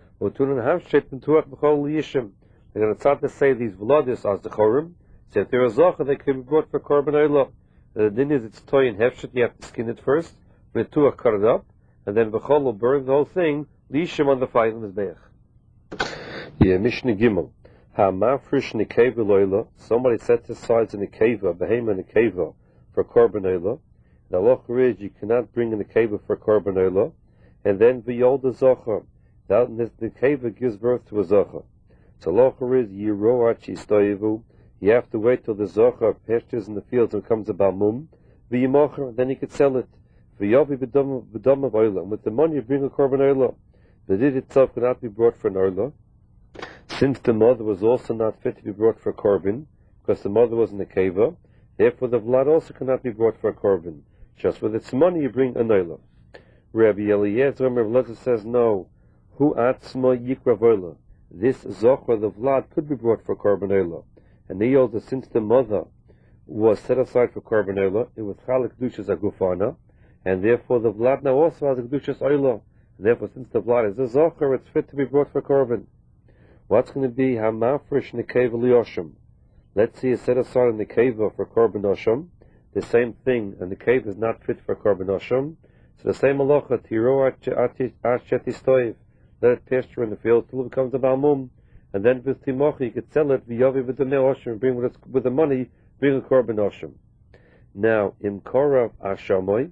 They're going to start to say these Vladis as the Chorim, so if they're a Zocha, they can be brought for Korban Oilo. The din is it's toy and hefshet, you have to skin it first, with Tuach cut it up, and then V'chol will burn the whole thing, Lishim on the fire in his Beach. Yeah, Mishnah Gimel. Ha'mafrish Nekeva Loila, somebody sets aside a Nekeva, Behema Nekeva, for Korban Oilo. The halacha is you cannot bring in a Nekeva for Korban Oilo, and then V'yolda Zocha. That the Nekeva gives birth to a Zocha. So halacha is Yiroach Yistoyevu, you have to wait till the Zocha pastures in the fields and comes about Mum, V'yimocher, then you could sell it. V'yovi B'dom of Oila, and with the money you bring a Korban Oilo. The did itself cannot be brought for an Oila, since the mother was also not fit to be brought for a Korban, because the mother was in a Keva, therefore the Vlad also cannot be brought for a Korban. Just with its money you bring an Oila. Rabbi Eliezer says no. Hu atzma yikra voila. This zochra, the Vlad, could be brought for Korban Oila. And he holds that since the mother was set aside for Korban Oila, it was Chalak Kedushas Agufana, and therefore the Vlad now also has a Kedushas Oila. Therefore, since the Vlad is a zochra, it's fit to be brought for Korban. What's going to be Hamafresh Nekeva Lioshim? Let's see, it's set aside in the Nekeva for Korban Osham. The same thing, and the Nekeva is not fit for Korban Osham. So the same halacha, Tiro Ashet Istoyev. let it pasture in the field till it becomes a balmum, and then with timochi you could sell it v'yavi with the oshim, bring with the money, bring a korban oshim. Now in korav ashamoy,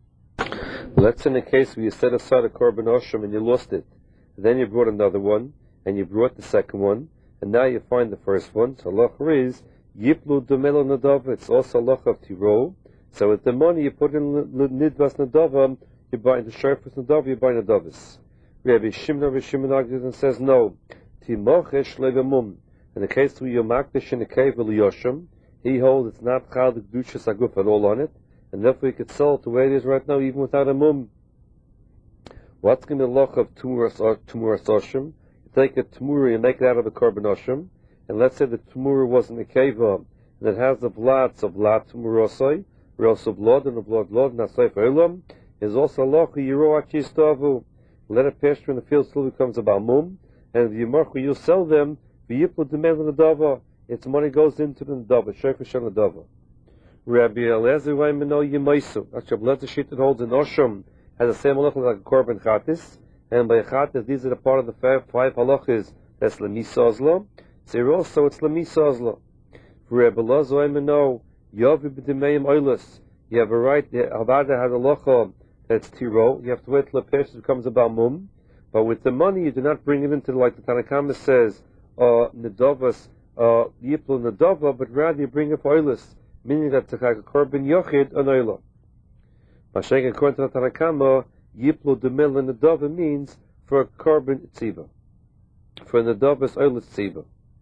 let's say in the case where you set aside a korban oshim and you lost it, then you brought another one, and you brought the second one, and now you find the first one. So halacha is yiplu domelo nadava. It's also halacha of tiro. So with the money you put in nidvas nadava, you buy the shofas nadava, you buy nadavas. Rabbi Shimon argues and says no. Timochesh levamum. In the case where you makdish in the cave yoshim, he holds it's not chal the kedusha saguf at all on it, and therefore you could sell it the way it is right now, even without a mum. What's going to be the halacha of tumuras oshim? You take a tumura, you make it out of a korban oshim, and let's say the tumura wasn't a keva, and it has the vlad, so vlad tumurosai, or also blood, and the blood, nasai fa'ilam, is also halacha yiro achistavu. Let it pasture in the field till it becomes a balmum, and if you mark you'll sell them, v'yiplu demand on the dava, its money goes into the dava, shofesh on the dava. Rabbi Eliezer Waimeno Yemaisu. Actually, Rabbi Eliezer sheet that holds an osham has the same halacha like a korban chatis, and by chatis these are the part of the five halachas that's lemisa azla. So also it's lemisa azla. For Rabbi Eliezer Waimeno Yavi b'dimeim oilus. You have a right. The Havada has a halacha that's tiro. You have to wait till the person becomes a balmum. But with the money, you do not bring it into like the Tanakama says, nedavas, yiplu nedava, but rather you bring it for oilus. Meaning that it's like a korban yochid an oila. Mashayk according to the Tanakama, yiplu demil and nedava means for a korban tziva, for nedavas oila tziva.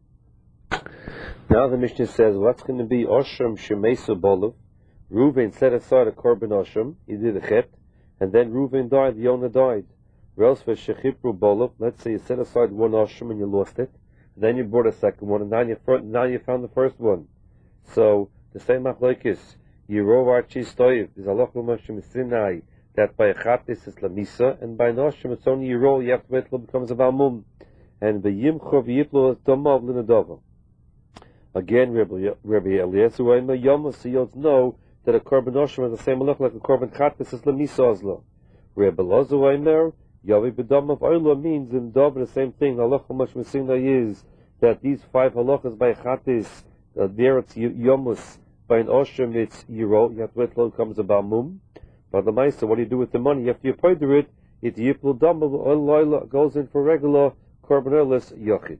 Now the Mishnah says, what's going to be osham shemesu bolav? Reuven set aside a korban osham, he did a chet, and then Reuven died, the owner died. Or else for shechipru bolav, let's say you set aside one osham and you lost it, then you brought a second one, and now you found the first one. So the same machlokes, Yiro Archis Toiv, is Allah Mashim Sinai, that by Chatis is Lamisa, and by Noshim it's only Yiro, you have to wait till it becomes a Balmum. And the Yimchov Yiplo is Domav Linadova. Again, Rabbi Eliezer Waima Yomos, so you'll know that a Korban Noshim has the same look like a Korban Chatis is Lamisa Ozla. Rabbi Eliezer Waimer, Yavi B'Domav Oila means in Dov the same thing, Allah Mashim Sinai is that these five halachas by Chatis, there it's Yomos, by an osham it's Yiro, you have to wait till it comes a balmum. But the Maisa, what do you do with the money? You have to appointer it, it's Yiplu Damal, Oila goes in for regular Korbanelis Yochid.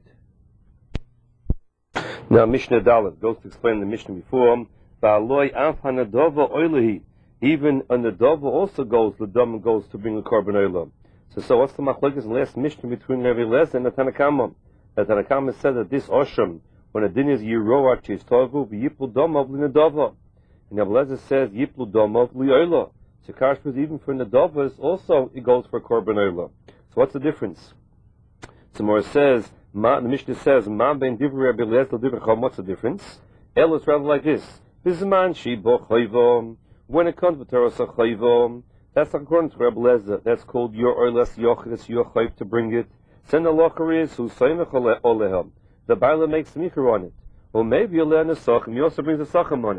Now Mishnah Dalet goes to explain the Mishnah before, Ba'aloi Af Hanadova Oilahi, even a Nadova also goes, the Dam goes to bring a Korban Oila. So what's the machlokes in the last Mishnah between Rabbi Eliezer and the Tanakama? The Tanakama said that this osham, when a din is Yiro Archis Tovu, Yiplu Domav Linadova. And Rabbi Eliezer says Yiplu Domav Lioila. So Karshmas even for Nadovas also it goes for Korban Oila. So what's the difference? So more says, the Mishnah says, Ma ben Divri Rabbi Eliezer Divri Chom, what's the difference? El is rather like this. Bizman Shibo Chayvom. When it comes to Torah Chayvom, that's according to Rabbi Eliezer. That's called your Oilas Yochid, it's your Chayv to bring it. Send the locher is who Saimach Olehem. The Baila makes Micher on it. Or maybe you'll learn a Sachem, he also brings a Sachem on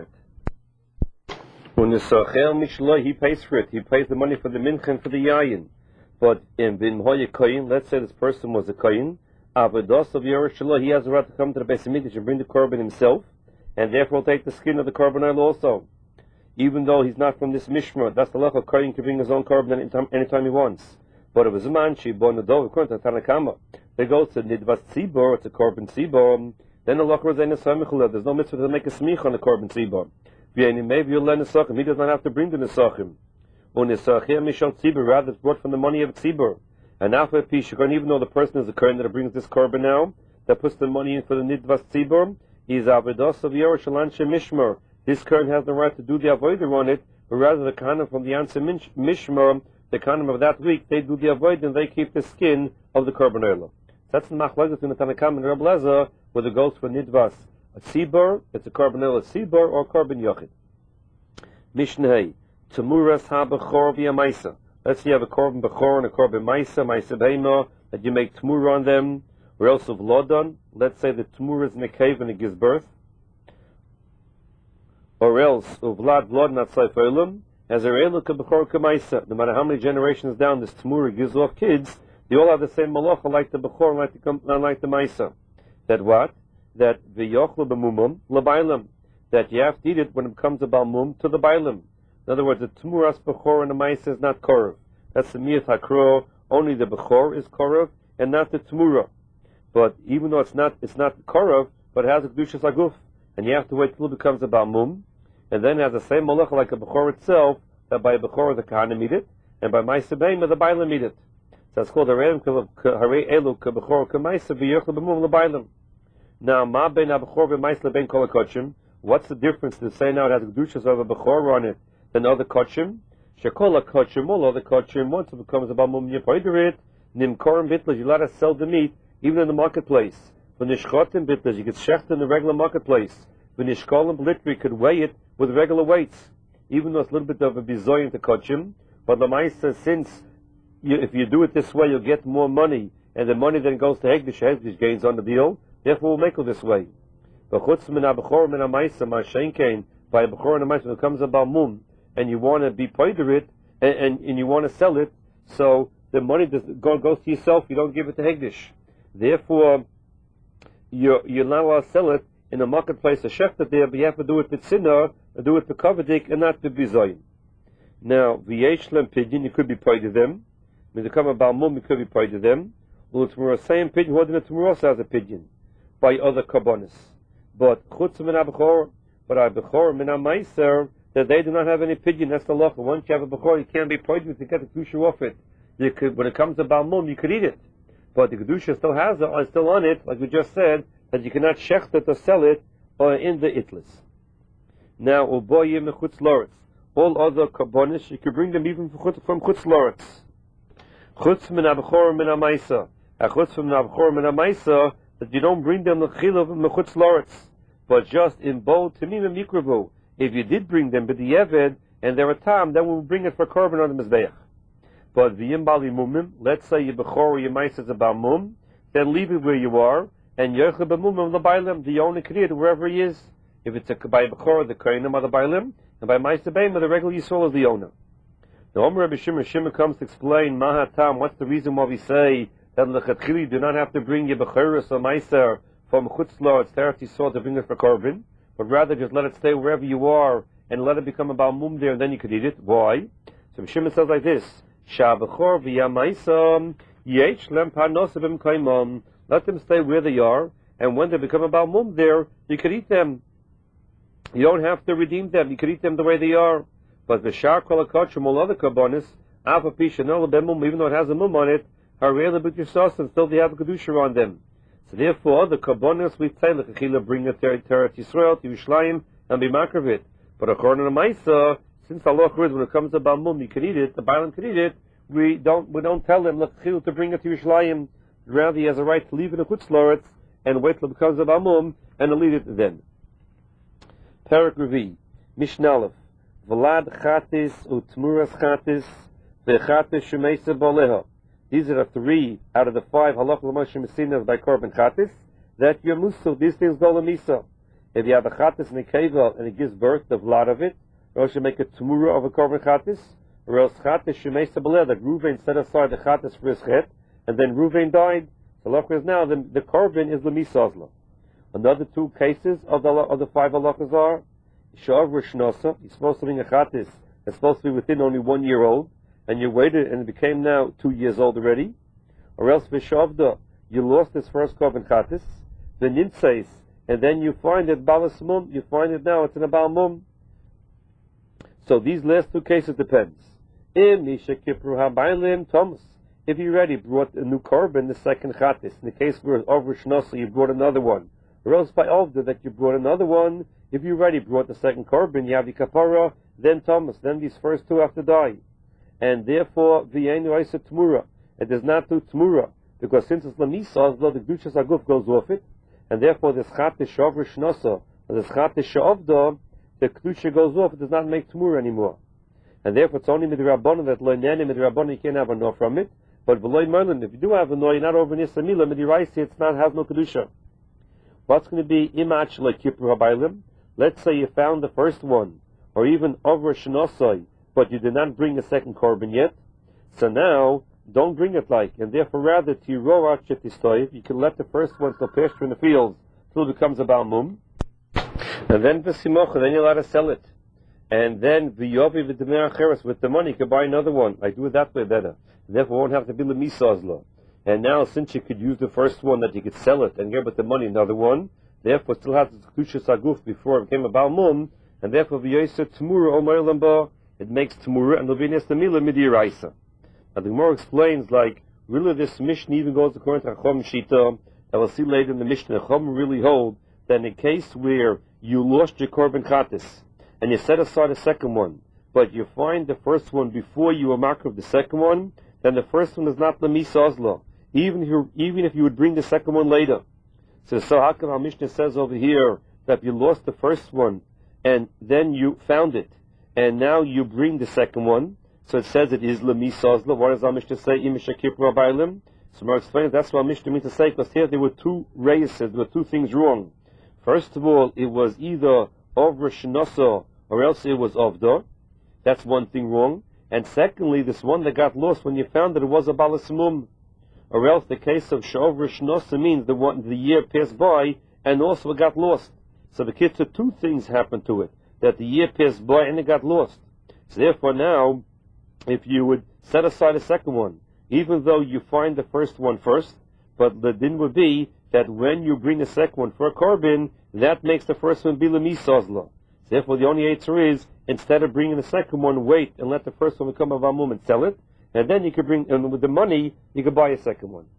it. When the Sachel Mishloi, he pays for it. He pays the money for the Minchen, for the Yayin. But in Bin Hoya Koyin, let's say this person was a Koyin, Avados of Yerushalayim, he has a right to come to the Beis Hamikdash and bring the Korban himself, and therefore take the skin of the Korban oil also. Even though he's not from this Mishmar, that's the Lach of Koyin can bring his own Korban anytime he wants. But it was a man, she born the dove, according to Tanakama. They go to Nidvas Tzibor, it's a Korban Tzibor, then the Lach was in a Samichula, there's no mitzvah to make a smich on the Korban Tzibor. Maybe you'll learn a Sachim, he does not have to bring the Nesachim. On the Sachim Mishal Tzibor, rather it's brought from the money of Tzibor. And after Pishakon, even though the person is a Kohen that brings this Korban now, that puts the money in for the Nidvas Tzibor, he's Avados of Yerushalayim Mishmar. This Kohen has the right to do the Avodah on it, but rather the Kohanim from the Anseh Mishmar, the Kohanim of that week, they do the Avodah and they keep the skin of the Korban Oila. That's the machlokes in the Tanakam and Rabbi Eliezer, whether it goes for Nidvas a Tzibor, it's a Korban Oila Tzibor, or Korban Yochid. Mishnah Temuras HaBechor via Maisa. Let's say you have a Korban Bechor and a Korban Maisa Behema, that you make Temur on them, or else of Lodon. Let's say the Temur is in a cave and it gives birth. Or else of Vlad not Saifolim, as a Reilu Kabechor Kamaisa. No matter how many generations down this Temur gives off kids, They all have the same malacha, like the Bechor, like the Maisa. That what? That v'yochlu b'mumum l'bailam. That you have to eat it when it becomes a balmum to the bailam. In other words, the Tmuras Bechor and the Maisa is not Korov. That's the Miyat HaKro. Only the Bechor is Korov and not the Tmura. But even though it's not Korov, but it has a Kedushas Aguf. And you have to wait till it becomes a balmum. And then it has the same malacha like a Bechor itself, that by a Bechor the Kahanim eat it, and by Maisa Beima the bailam eat it. So it's called Harei Elu Bechor K'Maisa v'yochel b'mum l'bailam. Now, Ma ben HaBechor v'Maisa ben kol HaKodshim. What's the difference to say now it has Kedushas of a Bechor on it than other Kodshim? Shekol HaKodshim, all other Kodshim, once it becomes a balmum yipoider it, Nimkorim Bitlas, you're allowed to sell the meat, even in the marketplace. When Nishchotim Bitlas, you get shecht in the regular marketplace. When Nishkolim Blitri, you could weigh it with regular weights. Even though it's a little bit of a bizoyin to Kodshim, but the Maisa, since if you do it this way, you'll get more money, and the money then goes to Hegdish gains on the deal, therefore we'll make it this way. But Chutz min ha-Bechor min ha-Maisa, ma shein by a Bechor and a Maisa, when it comes a balmum, and you want to be poider it, and you want to sell it, so the money goes to yourself, you don't give it to Hegdish. Therefore, you're not allowed to sell it in the marketplace, a shechta there, but you have to do it with sinner, do it with kavadik, and not with bizoyin. Now, v'yeshlem pidyon, you could be poider them. When they come a balmum, you could be poider them. Well, the same pidyon, what did the Tumur also has a pidyon? By other karbonis. But chutz min ha-Bechor, but our Bechor min ha-Maiser, that they do not have any pidyon, that's the law. Once you have a Bechor, you can't be poider to get the kedusha off it. You could, when it comes to balmum, you could eat it. But the kedusha still has it, or still on it, like we just said, that you cannot shecht it or sell it, or in the itlis. Now, uboyim mechutz loretz. All other karbonis, you can bring them even from chutz loretz. Chutz min ha-Bechor min ha-Maisa. Chutz min ha-Bechor min ha-Maisa, that you don't bring them l'chilov mechutz loretz. But just in bold tamim and mikravu. If you did bring them, but the Yeved, and they're a tam, then we'll bring it for korban on the Mizbeach. But v'yim bali mumim, let's say your Bechor or your Maisa is a balmum, then leave it where you are, and yochel b'mumim l'bailim, the owner can eat it wherever he is. If it's by Bechor, the Kohenim are the bailim, and by Maisa Beima, the regular Yisrael is the owner. The Omer Rabbi Shimon comes to explain, Mahatam, what's the reason why we say that l'chatchili do not have to bring your Bechoros or Maiser from Chutz La'aretz Teretz Yisrael to bring it for korban, but rather just let it stay wherever you are, and let it become a balmum there, and then you could eat it. Why? So Shimon says like this, Sha'Bechor v'ya Maisa, Yesh lem parnosabim kaimon, let them stay where they are, and when they become a balmum there, you could eat them. You don't have to redeem them. You can eat them the way they are. But the shar kol hakotchim, all other karbonis, alpha pisha no lebemum, even though it has a mum on it, harei lebut yisos, and still they have a kedusha on them. So therefore, the karbonis we say lechachila bring it to Teretz Yisrael, to Yerushalayim, and be makravit. But according to Maisa, since Allah is when it comes to balmum, you can eat it. The bailam can eat it. We don't tell them lechachila to bring it to Yerushalayim. Rather, he has a right to leave it in Chutz La'aretz and wait till it becomes a balmum, and to leave it then. Perak Revi, Mishnalef, Vlad Chatis Utmuras Chatis, Vechatis Shemeisa Boleha. These are the 3 out of the 5 halach l'moshe mesinas by korban chatis that you're musul. These things go l'misa. If you have a chatis and a keva and it gives birth, the vlad of it, or else you make a tmura of a korban chatis, or else chatis Shemeisa Boleha, that Ruvain set aside the chatis for his chet, and then Ruvain died. So halach is now the korban is l'misa azla. Another 2 cases of the 5 halachas are Shav Rishnosa, you're supposed to bring a chatis, it's supposed to be within only 1 year old, and you waited and it became now 2 years old already. Or else Vishavda, you lost this first korban chatis, the nimtzeis, and then you find it balas mum, you find it now, it's in a bal mum. So these last 2 cases depends. Im Nisha Kipru HaBailim Thomas. If you already brought a new korban, the second chatis, in the case where it's over Shnosa, you brought another one. Or else by Ovda that you brought another one, if you already brought the second korban, you have the kapara, then Thomas, then these first 2 have to die. And therefore, v'yeinu isa tmura. It does not do tmura, because since it's lamisa, the kedushas aguf goes off it, and therefore this chatish shavr shnosa, or this chatish shavda, the kedusha goes off, it does not make tmura anymore. And therefore it's only midrabanan that loinani midrabanan you can't have a no from it, but v'loy merlin, if you do have a no, you're not over nisamila, midiraisi, it's not, has no kedusha. What's going to be imach like kipru habaylim? Let's say you found the first one, or even over shnosai, but you did not bring a second korban yet. So now don't bring it like, and therefore rather Tirora Chetistoyev, you can let the first one still pasture in the fields till it becomes a Balmum, and then Vesimocha, then you're allowed to sell it. And then V'yovi V'demer Acheres, with the money you can buy another one. I do it that way better. Therefore won't have to be Lemisazla. And now since you could use the first one that you could sell it and get with the money another one, therefore still has the Kedusha Saguf before it became a Balmum, and therefore V'yoser Tmura Omer Lamba, it makes Tmura and Levinas Tamila Midiraisa. Now the Gemara explains, like, really this Mishnah even goes according to Chacham Shita, that we'll see later in the Mishnah. Chacham really hold that in a case where you lost your Korban Chatas, and you set aside a second one, but you find the first one before you were marked of the second one, then the first one is not Lemisazla, even if you would bring the second one later. So how come our Mishnah says over here that if you lost the first one, and then you found it, and now you bring the second one, so it says it is Lemisazla. What does our Mishnah say? Imishakip Rabailim. So Mar explains that's what our Mishnah means to say, because here there were two raises, there were two things wrong. First of all, it was either Ovra Shinosa, or else it was Ovda. That's one thing wrong. And secondly, this one that got lost, when you found that it was a Balasmum. Or else the case of Shovra Shinosa means the year passed by, and also it got lost. So the kids, two things happened to it. That the year passed by and it got lost. So therefore now, if you would set aside a second one, even though you find the first one first, but the din would be that when you bring the second one for a Korban, that makes the first one be Lemisazla. Therefore, the only answer is, instead of bringing the second one, wait and let the first one become a Valmum and sell it, and then you could bring, and with the money, you could buy a second one.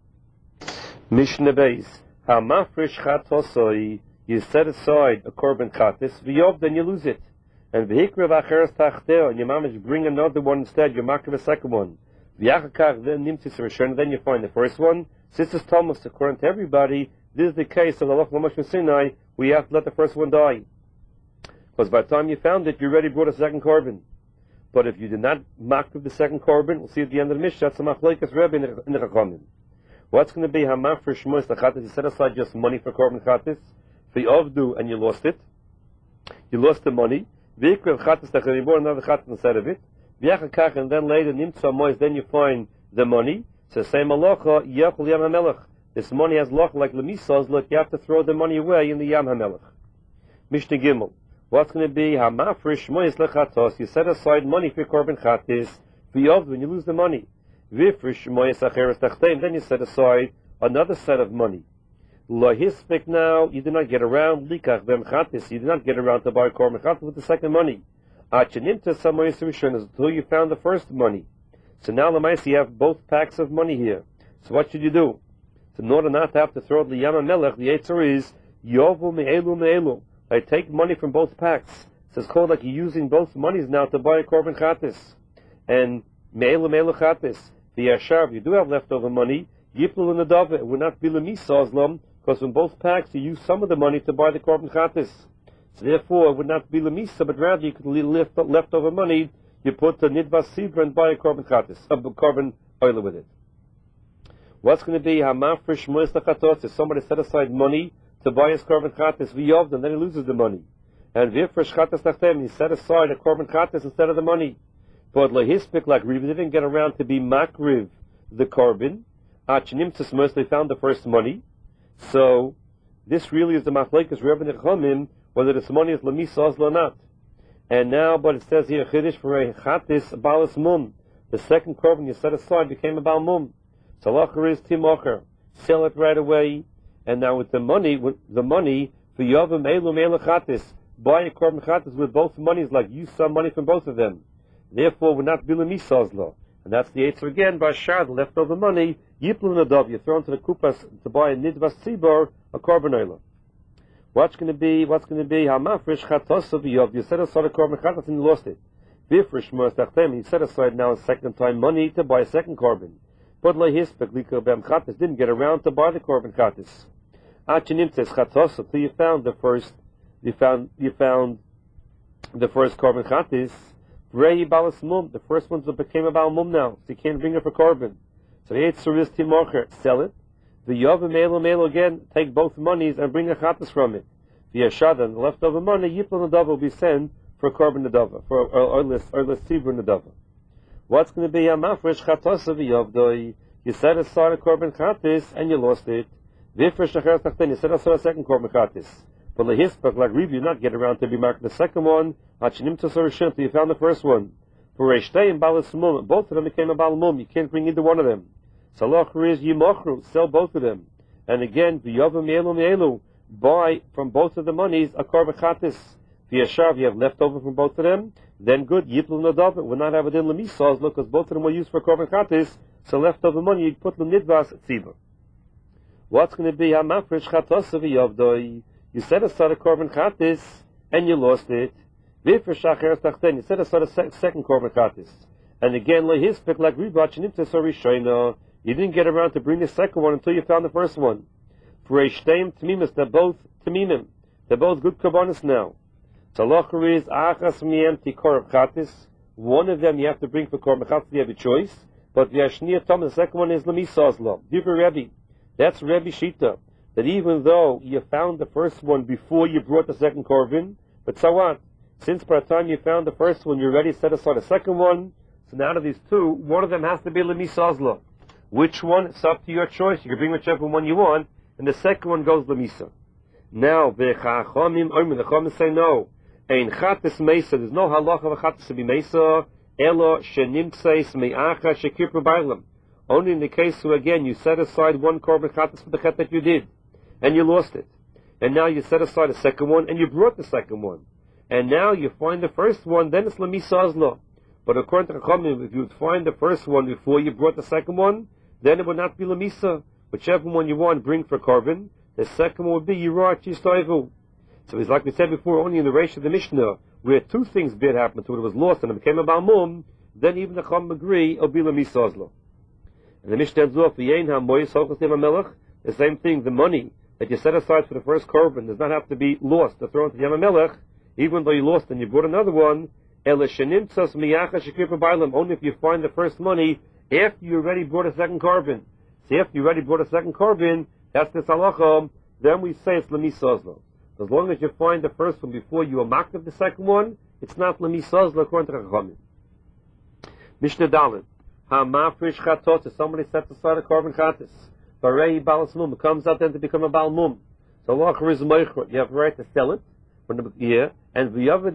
Mishnah Beis, Hamafresh Chatosoi, you set aside a Korban Chatis, V'yov, then you lose it. And V'hikra V'acheres Tachteo, and your mamish bring another one instead, you mark the second one. V'yachakach, then Nimtis Rishon, then you find the first one. Since it's Thomas, according to everybody, this is the case of Allah Lamosh Sinai, we have to let the first one die. Because by the time you found it, you already brought a second Korban. But if you did not mark the second Korban, we'll see at the end of the Mishnah, that's a Machlekes Rebbe in the Chachamim. What's going to be Hamaf for Shmois Chatis? You set aside just money for Korban Chatis, for Yovdu, and you lost it. You lost the money. V'ikrev Chatis Tachem, you bought another Chatis instead of it. V'yachakach, and then later, Nimtza Mois, then you find the money. So say Malacha, Yachul Yam HaMelech. This money has loch like Lemisaz, look, you have to throw the money away in the Yam HaMelech. Mishnah Gimel. What's going to be Hamafresh Mois Lechatos? You set aside money for Korban Chatis. V'yovdu, when you lose the money. V'ifresh Mois Acheres Tachteim, then you set aside another set of money. Lo hispek, now you did not get around Likach Vem Chatis. You did not get around to buy Korban Chatis with the second money. Achenimta Samois Rishon, until you found the first money. So now Lamais, you have both packs of money here. So what should you do? So in order not to have to throw the Yam HaMelech, the answer is Yovu Me'elu Me'elu. I take money from both packs. So it's called like you're using both monies now to buy a Korban Chatis. And Me'elu Me'elu Chatis. The Yashar, if you do have leftover money, Yiplu and the Dove, it would not be Lemisazlam, because from both packs you use some of the money to buy the Korban Chatis. So therefore it would not be Lemisa, but rather you could lift leftover money, you put the Nidvas Sibra and buy a Korban Chatis, a Korban oil with it. What's going to be Hamafresh Mois Lechatos? If somebody set aside money to buy his Korban Chatis, V'yov, and then he loses the money. And V'ifresh Chatas Tachtem, he set aside a Korban Chatis instead of the money. But Lehispik, like Riv, didn't get around to be Makriv, the Korban. Achnimtzis mostly found the first money. So, this really is the Machlekes Rebbe and Chachamim, whether this money is Lemisaz or not. And now, but it says here, Chiddush for a Chatis Balas Mum. The second Korban you set aside became a Bal Mum. So Lacher is Timocher. Sell it right away. And now with the money, for Yavim Elu Me'elu Chatis, buy a Korban Chatis with both monies, like use some money from both of them. Therefore, would not be Lemisazla. And that's the answer again, by Shah, the leftover money, Yiplu Nadav, you throw into the Kupas to buy a Nidvas Tzibor, a Korban Oila. What's going to be, Hamafresh Chatosav Yov, you set aside a Korban Chatas and you lost it. Vifresh Mos Tachtem, you set aside now a second time money to buy a second Korban. But Lehispek, Likar Bem Chatas, didn't get around to buy the Korban Chatas. Achinimtes Chatosav, till you found the first, you found the first Korban Chatas. Rei Balas Mum, the first ones that became a Bal Mum now, so you can't bring it for Korban. So the Eitzur is Timocher, sell it. The Yavim Melo again, take both monies and bring a Chatas from it. The Yashadan, the leftover money, Yiplan Nadava will be sent for Korban Nadava, for Oilis Tzibur Nadava. What's going to be a mafresh chatosa v'yavdoi? You set aside a korban chatis and you lost it. V'ifresh acheres tachten, you set aside a second korban chatis. But lehispach, like Rev, you not get around to be marking the second one. Hachinimtos orishim till you found the first one. For Reishtei and Balas Mum, both of them became a Baal Mum. You can't bring either one of them. Salachar is Yimochru, sell both of them. And again, v'yavim me'elu, buy from both of the monies a korban chatis. V'yashav, you have left over from both of them. Then good, Yiplu Nadav, we'll not have it in Lemisaz, look, because both of them were used for korban chatis. So leftover money, you put them nidvas tzibur. What's going to be hamafresh chatosa v'yavdoi? You set aside a korban chatis and you lost it. V'ifresh acheres tachten, you set aside a second korban chatis. And again, lehispek like ribach nimtes orishayna. You didn't get around to bring the second one until you found the first one. For Reishteim tamimis, they're both tamimim. They're both good korbanos now. Talacher is achas miem tikor chatis. One of them you have to bring for korban chatis. You have a choice. But v'yashniya tom, the second one is lemisazlo. Divrei Rebbe. That's Rebbe Shita. That even though you found the first one before you brought the second korban, but so what? Since by the time you found the first one, you already set aside the second one. So now out of these two, one of them has to be lemisazlo. Which one? It's up to your choice. You can bring whichever one you want, and the second one goes lemisa. Now, the chachamim say no. Ein chatis mesa. There's no halacha of a chatis to be mesa. Elo shenimtseis me'acha shekipru bailam. Only in the case where again you set aside one korban chatis for the chet that you did, and you lost it, and now you set aside a second one, and you brought the second one, and now you find the first one. Then it's lemisazlo. But according to chachamim, if you would find the first one before you brought the second one, then it would not be lemisa. Whichever one you want, bring for korban. The second one would be yirah chistoivu. So it's like we said before, only in the Reish of the Mishnah, where two things did happen to it, it was lost and it became a Baal Mum, then even the Chacham agree, it'll be lemisazlo. And the Mishnah ends off, the same thing, the money that you set aside for the first korban does not have to be lost, to throw into the Yam HaMelech, even though you lost and you brought another one. Only if you find the first money after you already brought a second korban. See, after you already brought a second korban, that's the halacha, then we say it's lemisazlo. As long as you find the first one before you amaktiv the second one, it's not lemisazlo according to Chachamim. Mishnah Daled. Hamafresh chatos, if somebody sets aside a korban chatis, Barei balas mum, it comes out then to become a Baal Mum. So halacha is meichra, you have the right to sell it for the year, and with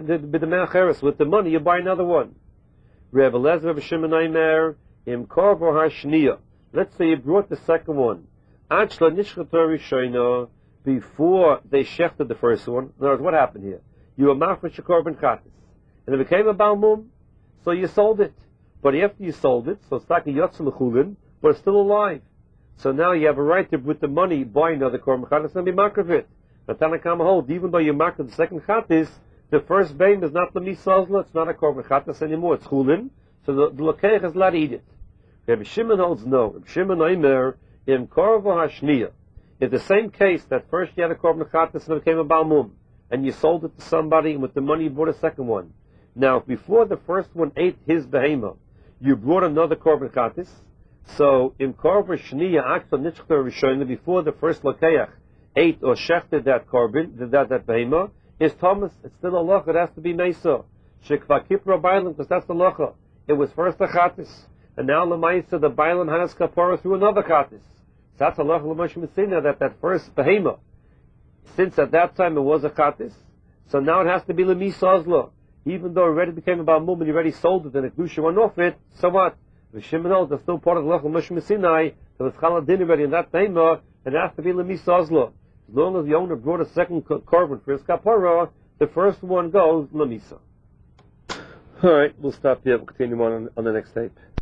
the money you buy another one. Reb Eliezer, Reb Shimon Aimer, im korbo hashniya. Let's say you brought the second one. Achla nishchator rishayna, before they shechted the first one. In other words, what happened here? You were mafresh a korban chatis, and it became a Baal Mum, so you sold it. But after you sold it, so it's like a yotze l'chulin, but it's still alive. So now you have a right to, with the money, buy another korban chatis and be makriv it. But Tanakama holds, even though you makriv the second chatis, the first bein is not lemisazlo, it's not a korban chatis anymore, it's chulin, so the lokeich is allowed to eat it. Rabbi Shimon holds no. Rabbi Shimon Aimer, im korvo hashniya. If the same case that first you had a korban chatis and it became a Baal Mum, and you sold it to somebody, and with the money you bought a second one. Now, before the first one ate his behema, you brought another korban chatis. So, im korvo shniya akta nitzchta rishona, before the first lokeach ate or shechted that korban, that behema, is Thomas. It's still a locha. It has to be mesa. Shekva kipra bailam, because that's the locha. It was first a chatis, and now lemaisa the bailam has kapara through another chatis. So that's a locha l'mosh mesina, that first behema, since at that time it was a chatis, so now it has to be lemisazlo. Even though it already became a Baal Mum and you already sold it and the kedusha went off it, so what? The Shimon is still part of the locha l'mosh mesina, so it's chalad din already in that behema, and it has to be lemisazlo. As long as the owner brought a second korban for his kapara, the first one goes lemisa. All right, we'll stop here. We'll continue on the next tape.